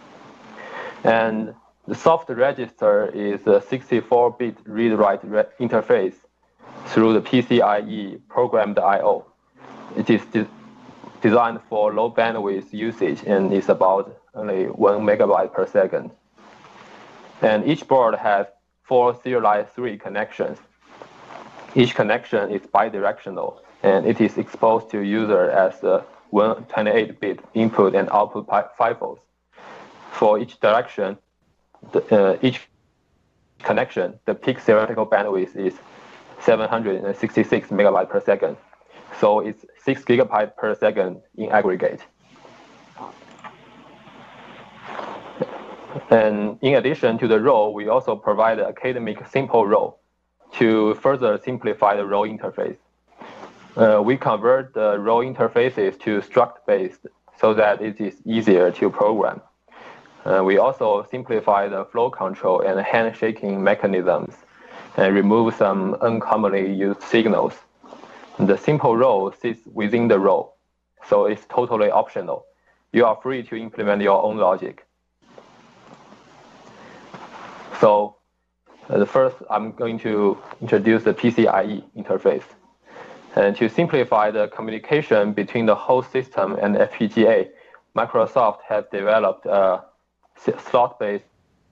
[SPEAKER 4] And the soft register is a sixty-four bit read-write re interface through the P C I E programmed I O. It is de designed for low bandwidth usage and is about only one megabyte per second. And each board has four Serialize three connections. Each connection is bidirectional, and it is exposed to user as a one hundred twenty-eight bit input and output FIFOs. For each direction, the, uh, each connection, the peak theoretical bandwidth is seven hundred sixty-six megabytes per second. So it's six gigabytes per second in aggregate. And in addition to the role, we also provide an academic simple role to further simplify the role interface. Uh, we convert the role interfaces to struct-based so that it is easier to program. Uh, we also simplify the flow control and handshaking mechanisms and remove some uncommonly used signals. The simple role sits within the role, so it's totally optional. You are free to implement your own logic. So uh, the first, I'm going to introduce the P C I E interface. And to simplify the communication between the host system and F P G A, Microsoft has developed a slot-based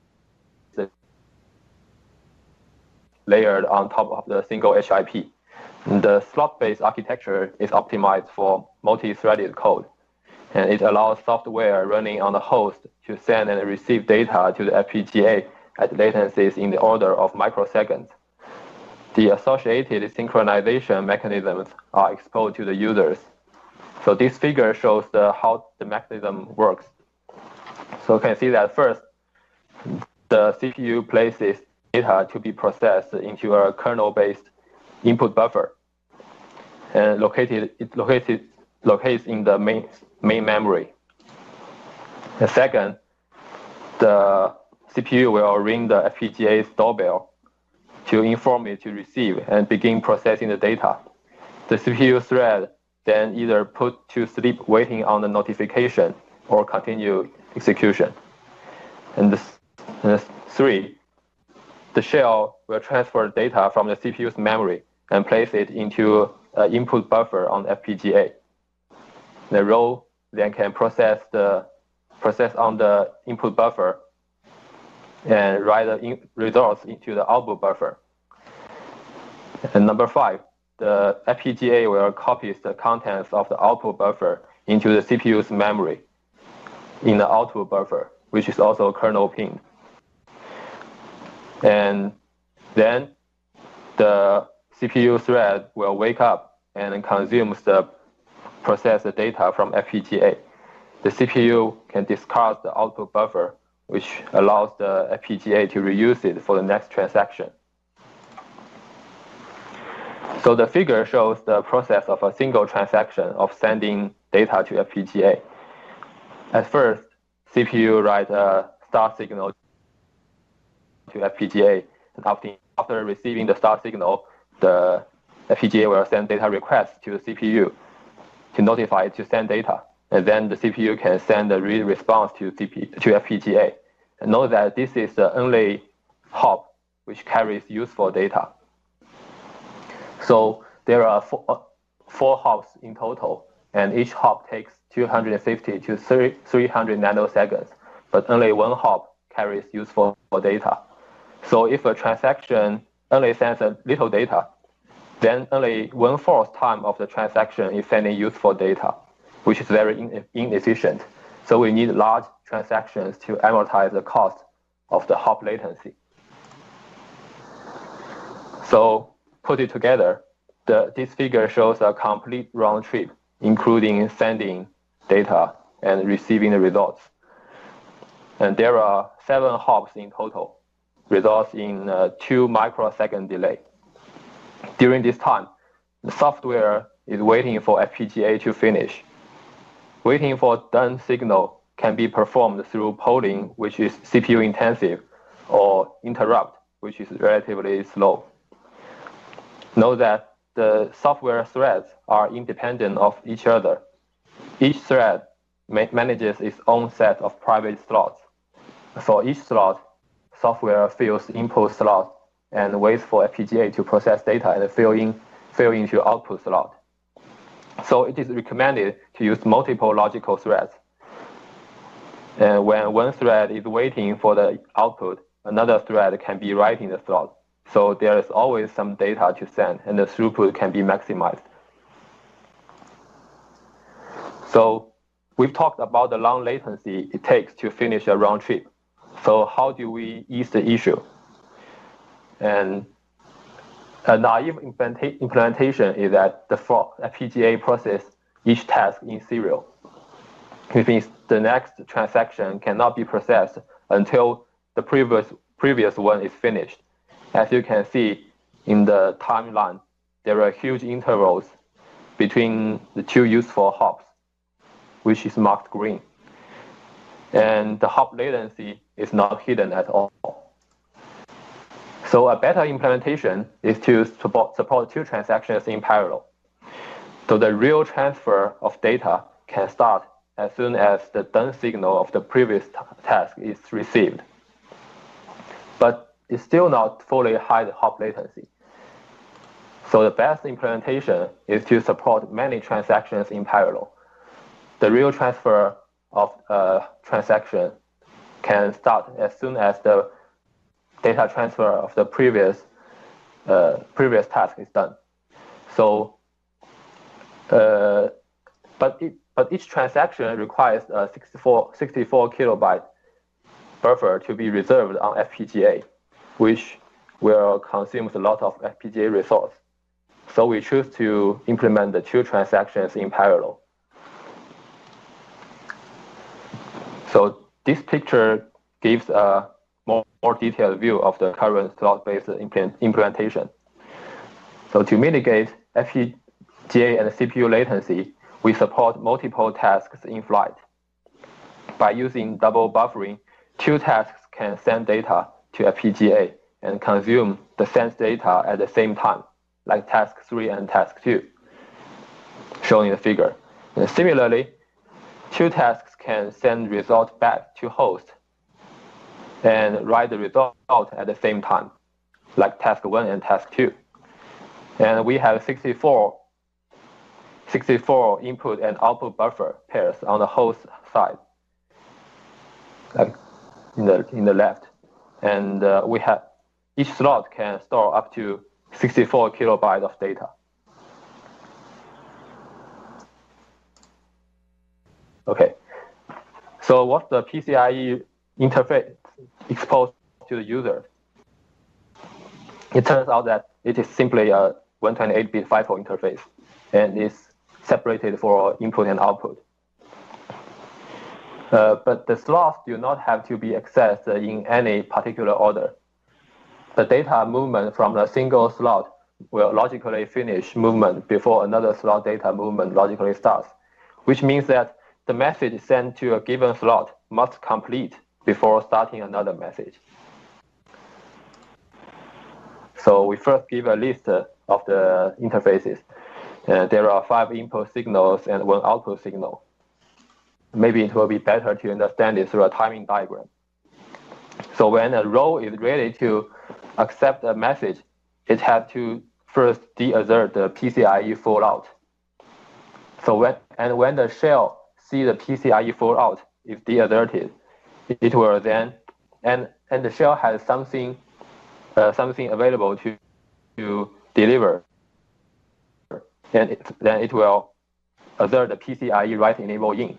[SPEAKER 4] layered on top of the single H I P. The slot-based architecture is optimized for multi-threaded code, and it allows software running on the host to send and receive data to the F P G A at latencies in the order of microseconds. The associated synchronization mechanisms are exposed to the users. So this figure shows the, how the mechanism works. So you can see that first, the C P U places data to be processed into a kernel-based input buffer, and located it located locates in the main main memory. And second, the C P U will ring the F P G A's doorbell to inform it to receive and begin processing the data. the C P U thread then either put to sleep waiting on the notification or continue execution. And, this, and this three, the shell will transfer data from the C P U's memory and place it into an input buffer on F P G A. The row then can process the process on the input buffer and write the in results into the output buffer. And number five, the F P G A will copy the contents of the output buffer into the C P U's memory in the output buffer, which is also kernel pinned. And then the C P U thread will wake up and consumes the processed data from F P G A. The C P U can discard the output buffer, which allows the F P G A to reuse it for the next transaction. So the figure shows the process of a single transaction of sending data to F P G A. At first, C P U writes a start signal to F P G A, and after, after receiving the start signal, the F P G A will send data requests to the C P U to notify it to send data. And then the C P U can send a read response to, C P, to F P G A. And note that this is the only hop which carries useful data. So there are four, uh, four hops in total, and each hop takes two hundred fifty to three hundred nanoseconds, but only one hop carries useful data. So if a transaction only sends a little data, then only one-fourth time of the transaction is sending useful data, which is very in inefficient. So we need large transactions to amortize the cost of the hop latency. So put it together, the, this figure shows a complete round trip, including sending data and receiving the results. And there are seven hops in total, results in a two microsecond delay. During this time, the software is waiting for F P G A to finish. Waiting for done signal can be performed through polling, which is C P U intensive, or interrupt, which is relatively slow. Note that the software threads are independent of each other. Each thread ma manages its own set of private slots. For each slot, software fills input slot and waits for F P G A to process data and fill in fill into output slot. So it is recommended to use multiple logical threads. And when one thread is waiting for the output, another thread can be writing the slot. So there is always some data to send, and the throughput can be maximized. So we've talked about the long latency it takes to finish a round trip. So how do we ease the issue? And a naive implementation is that the F P G A process each task in serial, which means the next transaction cannot be processed until the previous, previous one is finished. As you can see in the timeline, there are huge intervals between the two useful hops, which is marked green. And the hop latency is not hidden at all. So a better implementation is to support, support two transactions in parallel. So the real transfer of data can start as soon as the done signal of the previous task is received. But it's still not fully hide hop latency. So the best implementation is to support many transactions in parallel. The real transfer of a transaction can start as soon as the data transfer of the previous uh, previous task is done. So, uh, but it, but each transaction requires a sixty-four, sixty-four kilobyte buffer to be reserved on F P G A, which will consume a lot of F P G A resource. So we choose to implement the two transactions in parallel. So this picture gives a more, more detailed view of the current slot-based implement, implementation. So to mitigate F P G A and C P U latency, we support multiple tasks in flight. By using double buffering, two tasks can send data to F P G A and consume the sent data at the same time, like task three and task two. shown in the figure. And similarly, two tasks can send result back to host and write the result at the same time, like task one and task two. And we have sixty-four, sixty-four input and output buffer pairs on the host side, like in the in the left. And uh, we have each slot can store up to sixty-four kilobytes of data. Okay, so what's the PCIe interface exposed to the user? It turns out that it is simply a one twenty-eight bit FIFO interface, and is separated for input and output. Uh, but the slots do not have to be accessed in any particular order. The data movement from a single slot will logically finish movement before another slot data movement logically starts, which means that the message sent to a given slot must complete before starting another message. So we first give a list of the interfaces. Uh, there are five input signals and one output signal. Maybe it will be better to understand it through a timing diagram. So when a row is ready to accept a message, it has to first de-assert the PCIe full out. So when, and when the shell see the PCIe full out is de-asserted, it will then, and, and the shell has something, uh, something available to, to deliver, and it, then it will assert the PCIe write enable in.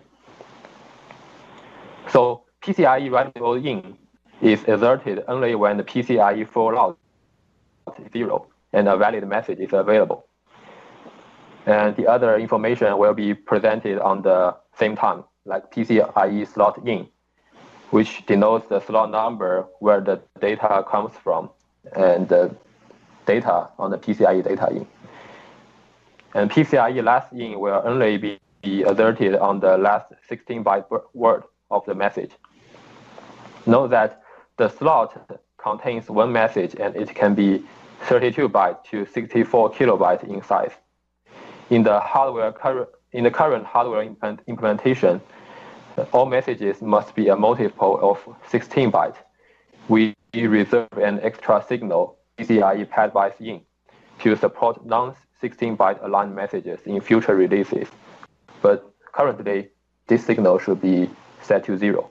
[SPEAKER 4] So PCIe write enable in is asserted only when the PCIe full out is zero and a valid message is available. And the other information will be presented on the same time, like PCIe slot in, which denotes the slot number where the data comes from and the data on the PCIe data in. And PCIe last in will only be, be asserted on the last sixteen byte word of the message. Note that the slot contains one message and it can be thirty-two bytes to sixty-four kilobytes in size. In the hardware current, in the current hardware implementation, all messages must be a multiple of sixteen bytes. We reserve an extra signal, PCIe pad bytes in, to support non sixteen byte aligned messages in future releases. But currently, this signal should be set to zero.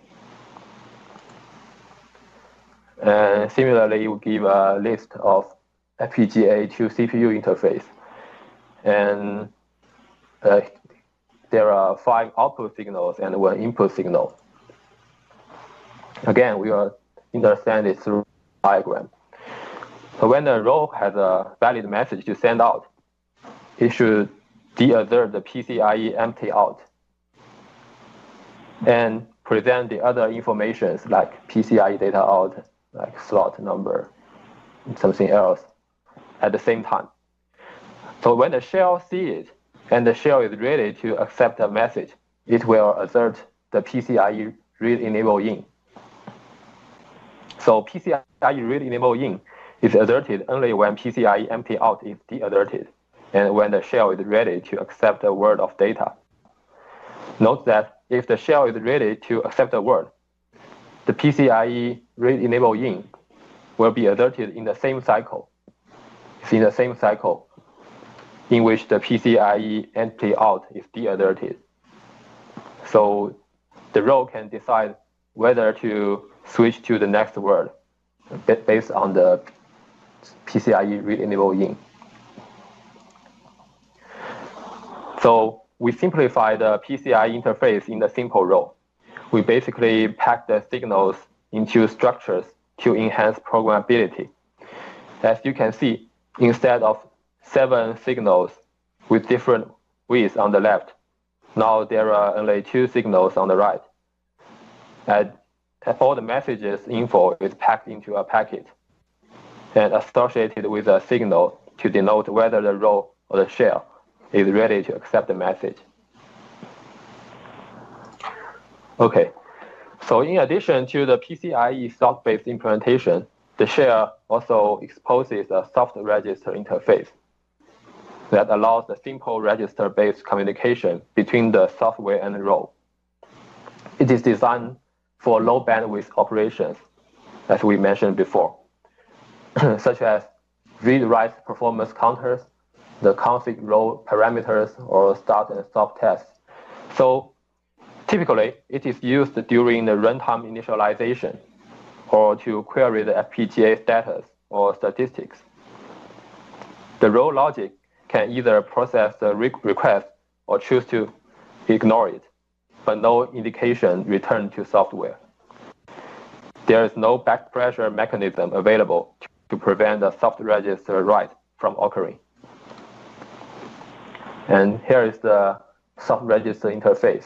[SPEAKER 4] And similarly, we give a list of F P G A to C P U interface. And uh, there are five output signals and one input signal. Again, we will understand it through diagram. So when the row has a valid message to send out, it should de-assert the PCIe empty out and present the other informations like PCIe data out, like slot number, something else at the same time. So when the shell sees it and the shell is ready to accept a message, it will assert the PCIe read enable in. So PCIe read enable in is asserted only when PCIe empty out is de-asserted and when the shell is ready to accept a word of data. Note that if the shell is ready to accept a word, the PCIe read enable in will be asserted in the same cycle. It's in the same cycle in which the PCIe empty out is de-asserted. So the row can decide whether to switch to the next word based on the PCIe read enable in. So we simplify the PCIe interface in the simple row. We basically pack the signals into structures to enhance programmability. As you can see, instead of seven signals with different widths on the left, now there are only two signals on the right. And all the messages info is packed into a packet and associated with a signal to denote whether the row or the shell is ready to accept the message. Okay, so in addition to the PCIe slot-based implementation, the shell also exposes a soft register interface. that allows the simple register-based communication between the software and the row. It is designed for low bandwidth operations, as we mentioned before, such as read-write performance counters, the config row parameters, or start and stop tests. So typically, it is used during the runtime initialization or to query the F P G A status or statistics. The row logic can either process the request or choose to ignore it, but no indication returned to software. There is no back pressure mechanism available to prevent the soft register write from occurring. And here is the soft register interface.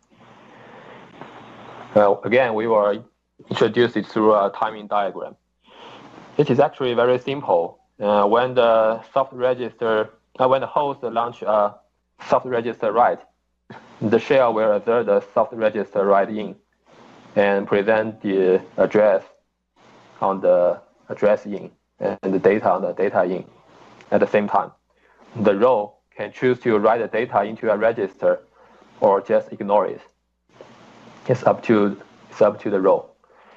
[SPEAKER 4] Uh, again, we will introduce it through a timing diagram. It is actually very simple. Uh, when the soft register, uh, when the host launch a soft register write, the shell will assert the soft register write in and present the address on the address in and the data on the data in at the same time. The row can choose to write the data into a register or just ignore it. It's up to it's up to the row.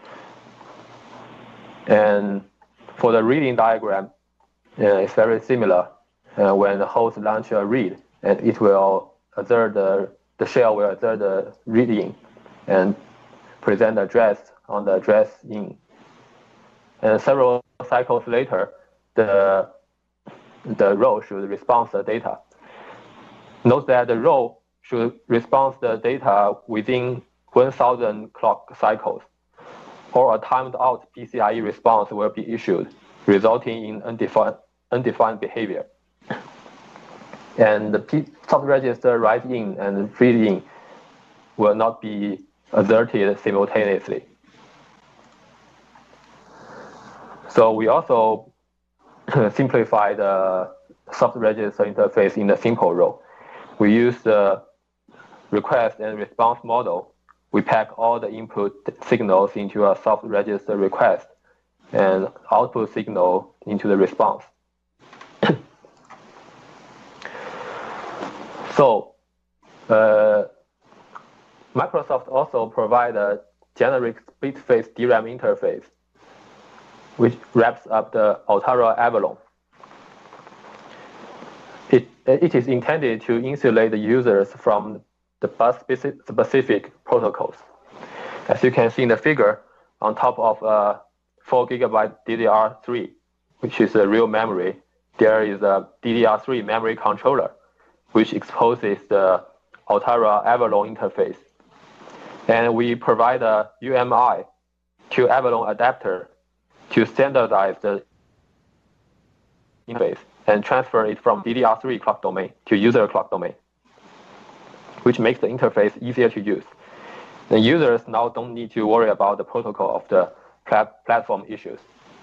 [SPEAKER 4] And for the reading diagram, uh, it's very similar. Uh, when the host launch a read, and it will assert the the shell will assert the read in and present the address on the address in. And several cycles later, the the row should respond the data. Note that the row should respond the data within one thousand clock cycles, or a timed out P C I E response will be issued, resulting in undefined, undefined behavior. And the P soft register write in and read in will not be asserted simultaneously. So we also simplify the soft register interface in a simple row. We use the request and response model. We pack all the input signals into a soft register request and output signal into the response. So uh, Microsoft also provide a generic split-phase D RAM interface, which wraps up the Altera Avalon. It, it is intended to insulate the users from the bus-specific protocols. As you can see in the figure, on top of a four gigabyte D D R three, which is a real memory, there is a D D R three memory controller, which exposes the Altera Avalon interface. And we provide a U M I to Avalon adapter to standardize the interface and transfer it from D D R three clock domain to user clock domain, which makes the interface easier to use. The users now don't need to worry about the protocol of the plat platform issues.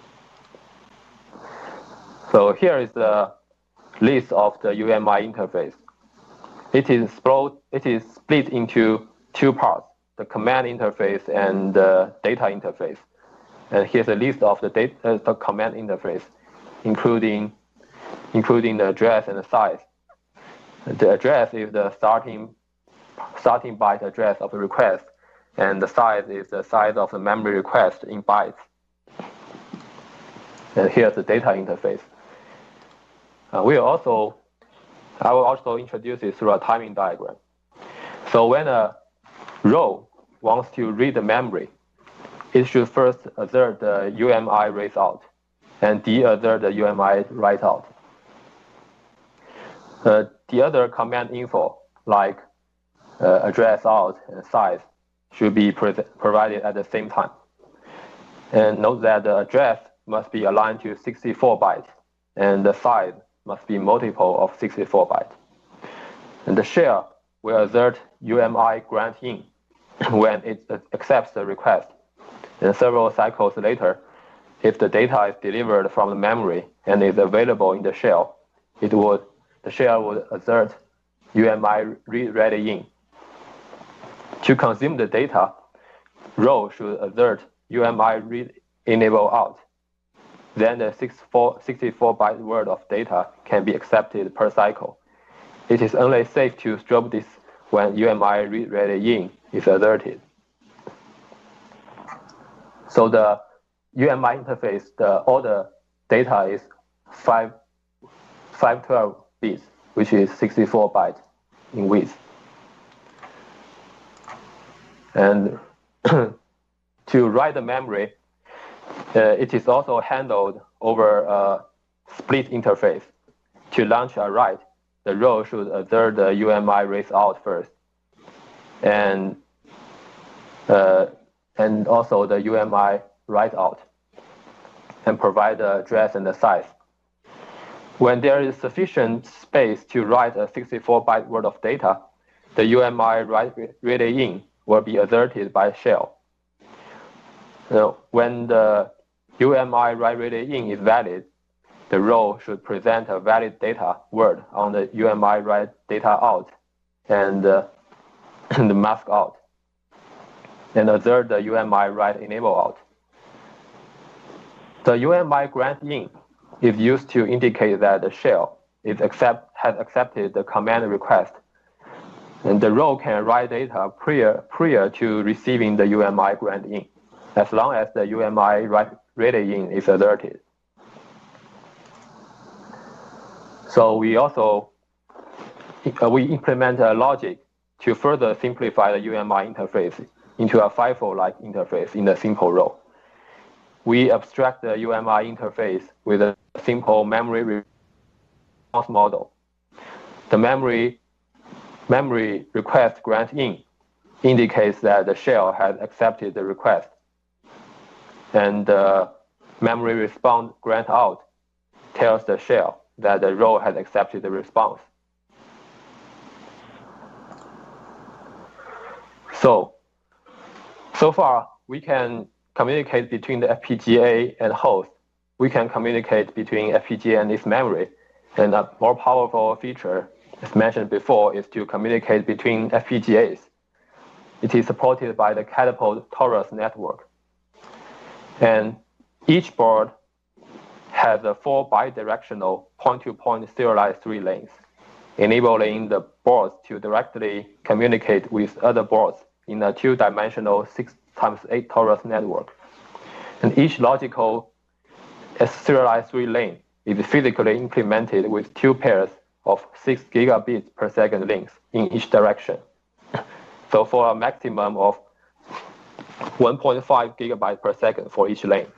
[SPEAKER 4] So here is the list of the U M I interface. It is, it is split into two parts, the command interface and the data interface. And here's a list of the, data, uh, the command interface, including, including the address and the size. The address is the starting, starting byte address of the request, and the size is the size of the memory request in bytes. And here's the data interface. Uh, we also, I will also introduce it through a timing diagram. So when a row wants to read the memory, it should first assert the U M I raise out and de-assert the U M I write out. Uh, the other command info, like uh, address out and size, should be provided at the same time. And note that the address must be aligned to sixty-four bytes, and the size must be multiple of sixty-four bytes. And the shell will assert U M I grant in when it accepts the request. And several cycles later, if the data is delivered from the memory and is available in the shell, it would, the shell would assert U M I read ready in. To consume the data, row should assert U M I read enable out. then the sixty-four byte word of data can be accepted per cycle. It is only safe to strobe this when U M I read ready in is alerted. So the U M I interface, the all the data is five twelve bits, which is sixty-four bytes in width. And to write the memory, uh, it is also handled over a split interface. To launch a write, the row should assert the U M I raise out first, and uh, and also the U M I write out, and provide the address and the size. When there is sufficient space to write a sixty-four byte word of data, the U M I write ready in will be alerted by shell. Now, when the U M I write ready in is valid, the row should present a valid data word on the U M I write data out and, uh, and the mask out, and assert the U M I write enable out. The U M I grant in is used to indicate that the shell is accept, has accepted the command request, and the row can write data prior, prior to receiving the U M I grant in, as long as the U M I write ready in is alerted. So we also uh, we implement a logic to further simplify the U M I interface into a FIFO-like interface in a simple row. We abstract the U M I interface with a simple memory response model. The memory memory request grant in indicates that the shell has accepted the request, and the memory response grant out tells the shell that the row has accepted the response. So, so far we can communicate between the F P G A and host. We can communicate between F P G A and its memory. And a more powerful feature, as mentioned before, is to communicate between F P G As. It is supported by the Catapult Taurus network. And each board has a four bidirectional point-to-point serialized three lanes, enabling the boards to directly communicate with other boards in a two-dimensional six times eight torus network. And each logical serialized three lane is physically implemented with two pairs of six gigabits per second links in each direction. So for a maximum of one point five gigabytes per second for each lane.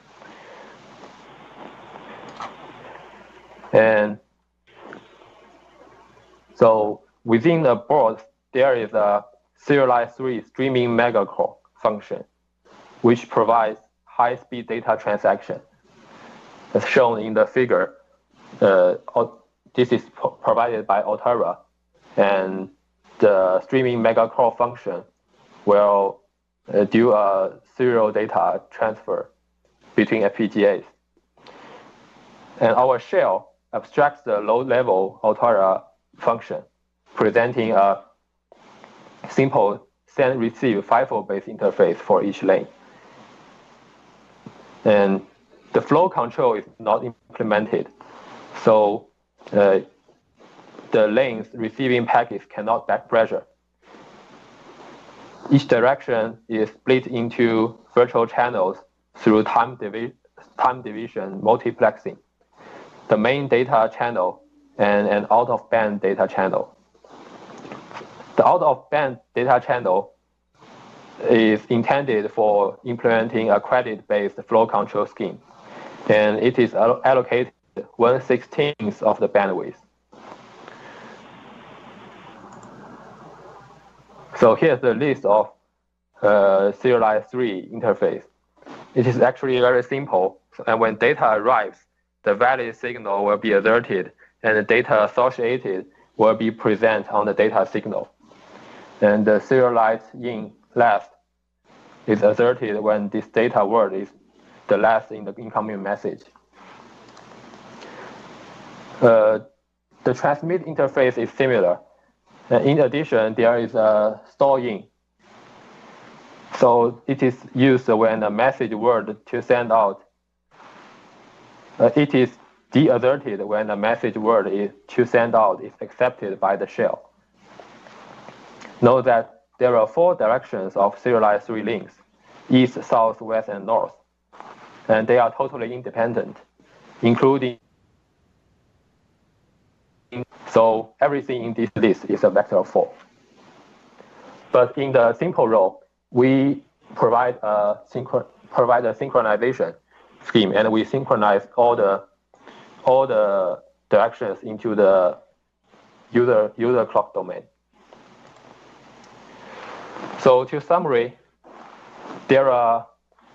[SPEAKER 4] And so within the board, there is a serialized three streaming megacore function, which provides high-speed data transaction. As shown in the figure, uh, this is pro provided by Altera, and the streaming megacore function will uh, do a serial data transfer between F P G As. And our shell abstracts the low-level Altera function, presenting a simple send-receive FIFO-based interface for each lane. And the flow control is not implemented, so uh, the lanes receiving packets cannot back pressure. Each direction is split into virtual channels through time, divi time division multiplexing, the main data channel and an out-of-band data channel. The out-of-band data channel is intended for implementing a credit-based flow control scheme, and it is allocated one sixteenth of the bandwidth. So here's the list of uh, serialized three interface. It is actually very simple, and when data arrives, the valid signal will be alerted, and the data associated will be present on the data signal. And the serialized in last is asserted when this data word is the last in the incoming message. Uh, the transmit interface is similar. And in addition, there is a store in. So it is used when a message word to send out uh, it is deasserted when a message word is to send out is accepted by the shell. Note that there are four directions of serialized three links: east, south, west, and north. And they are totally independent, including, so everything in this list is a vector of four. But in the simple row, we provide a, synchro provide a synchronization scheme, and we synchronize all the all the directions into the user user clock domain. So to summary, there are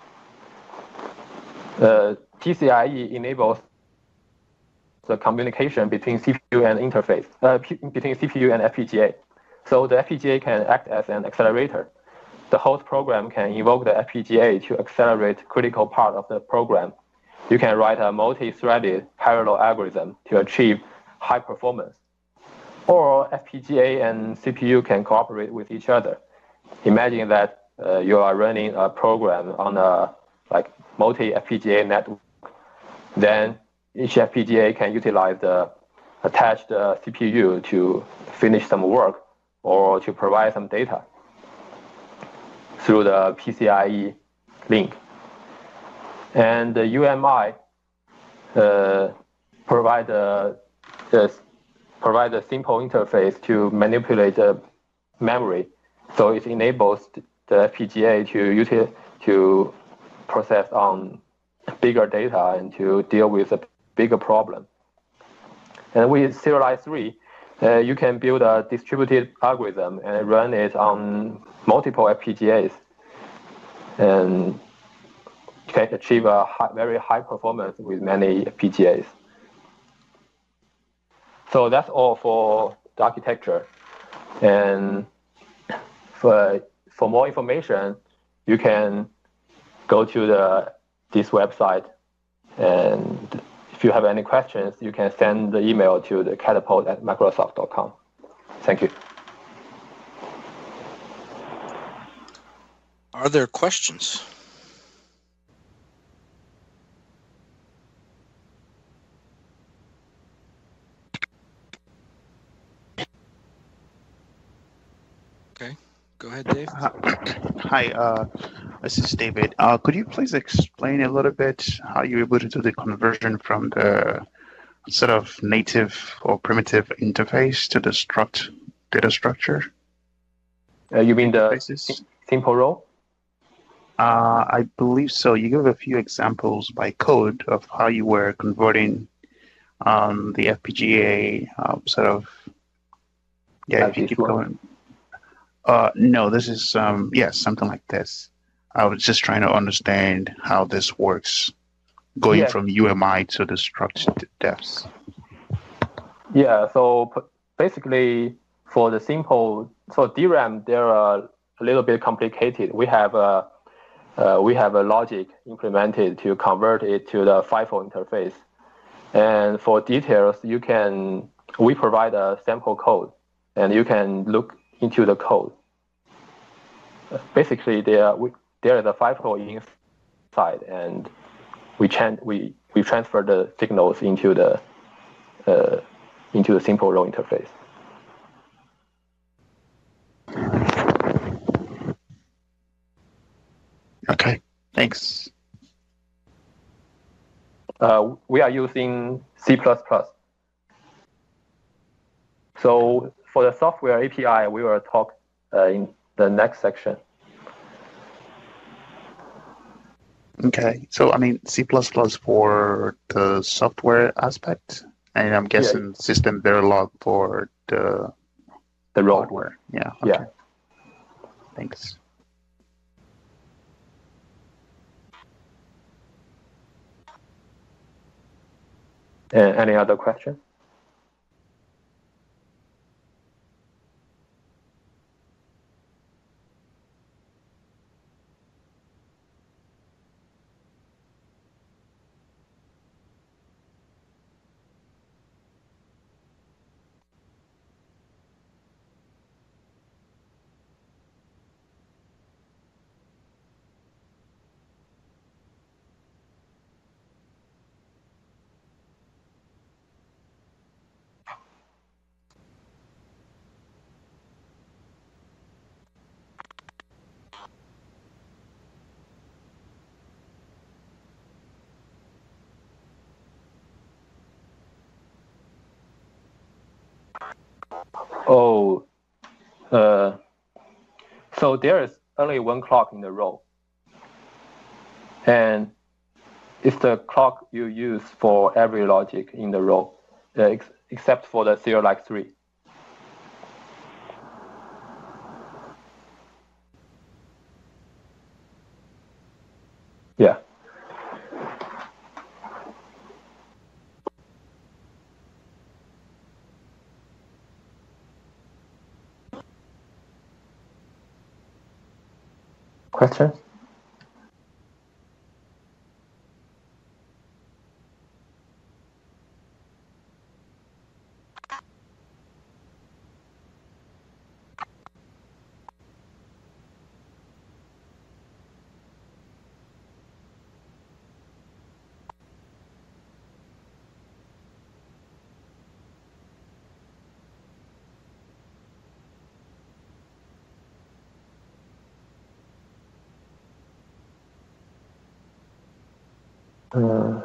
[SPEAKER 4] uh, P C I E enables the communication between C P U and interface, uh, between C P U and F P G A. So the F P G A can act as an accelerator. The host program can invoke the F P G A to accelerate critical part of the program. You can write a multi-threaded parallel algorithm to achieve high performance. Or F P G A and C P U can cooperate with each other. Imagine that uh, you are running a program on a like multi-F P G A network. Then each F P G A can utilize the attached uh, C P U to finish some work or to provide some data through the P C I E link. And the U M I uh, provide a, uh, provide a simple interface to manipulate the memory. So it enables the F P G A to util to process on bigger data and to deal with a bigger problem. And with Serialized three, uh, you can build a distributed algorithm and run it on multiple F P G As, and you can achieve a high, very high performance with many F P G As. So that's all for the architecture. And for, for more information, you can go to the this website, and if you have any questions, you can send the email to the catapult at microsoft dot com. Thank you.
[SPEAKER 1] Are there questions? Okay, go ahead, Dave.
[SPEAKER 5] Hi, uh, this is David. Uh, could you please explain a little bit how you're able to do the conversion from the sort of native or primitive interface to the struct data structure?
[SPEAKER 4] Uh, you mean the
[SPEAKER 5] Interfaces?
[SPEAKER 4] simple row?
[SPEAKER 5] Uh, I believe so. You give a few examples by code of how you were converting um, the F P G A um, sort of. Yeah,
[SPEAKER 4] Like
[SPEAKER 5] if you
[SPEAKER 4] this
[SPEAKER 5] keep
[SPEAKER 4] one?
[SPEAKER 5] going. Uh, no, this is um, yes, yeah, something like this. I was just trying to understand how this works, going
[SPEAKER 4] Yes.
[SPEAKER 5] from U M I to the structured depths.
[SPEAKER 4] Yeah, so p- basically for the simple, so D RAM, they're a little bit complicated. We have a, uh, we have a logic implemented to convert it to the FIFO interface. And for details, you can, we provide a sample code, and you can look into the code. Basically, there, we, there is a FIFO inside, and we, chan we, we transfer the signals into the uh, into the simple row interface.
[SPEAKER 5] Okay, thanks.
[SPEAKER 4] Uh, we are using C plus plus. So for the software A P I, we will talk uh, in the next section.
[SPEAKER 5] Okay, so I mean C plus plus for the software aspect, and I'm guessing
[SPEAKER 4] Yeah.
[SPEAKER 5] system Verilog for the
[SPEAKER 4] The row.
[SPEAKER 5] hardware. Yeah. Okay.
[SPEAKER 4] Yeah.
[SPEAKER 5] Thanks.
[SPEAKER 4] And any other question? Oh, uh, so there is only one clock in the row. And it's the clock you use for every logic in the row, uh, ex except for the serialized three. Yeah. Questions? Uh,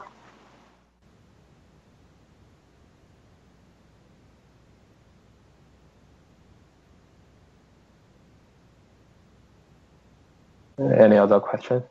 [SPEAKER 4] any other questions?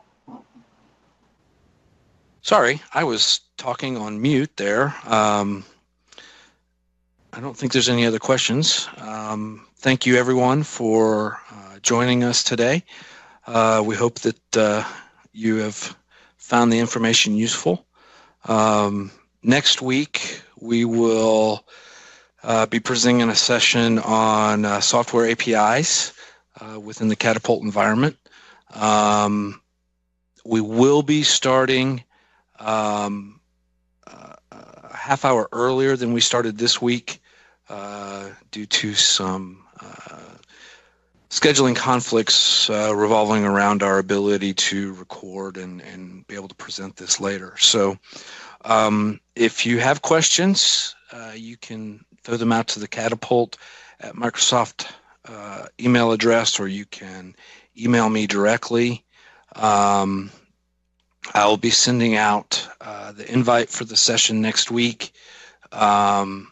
[SPEAKER 1] Sorry, I was talking on mute there. Um, I don't think there's any other questions. Um, thank you, everyone, for uh, joining us today. Uh, we hope that uh, you have found the information useful. Um, next week, we will uh, be presenting a session on uh, software A P Is uh, within the Catapult environment. Um, we will be starting um, uh, a half hour earlier than we started this week uh, due to some uh, scheduling conflicts uh, revolving around our ability to record and, and be able to present this later. So um, if you have questions, uh, you can throw them out to the Catapult at Microsoft uh, email address, or you can email me directly. Um, I'll be sending out uh, the invite for the session next week um,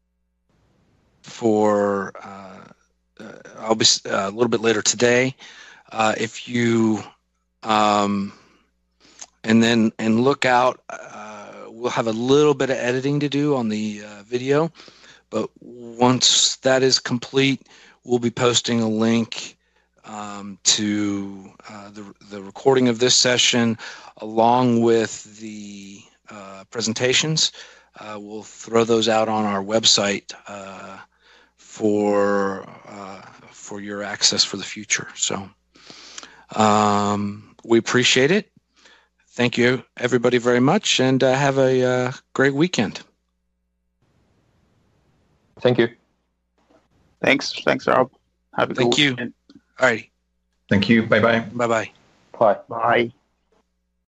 [SPEAKER 1] for uh, uh, I'll be uh, a little bit later today. Uh, if you um, and then and look out, uh, we'll have a little bit of editing to do on the uh, video, but once that is complete, we'll be posting a link um, to uh, the the recording of this session, along with the uh, presentations. Uh, we'll throw those out on our website uh, for uh, for your access for the future. So um, we appreciate it. Thank you, everybody, very much, and uh, have a uh, great weekend.
[SPEAKER 4] Thank you.
[SPEAKER 5] Thanks. Thanks, Rob. Have a good
[SPEAKER 1] Thank you.
[SPEAKER 5] weekend.
[SPEAKER 1] All right.
[SPEAKER 3] Thank you. Bye-bye.
[SPEAKER 1] Bye-bye.
[SPEAKER 4] Bye.
[SPEAKER 5] Bye.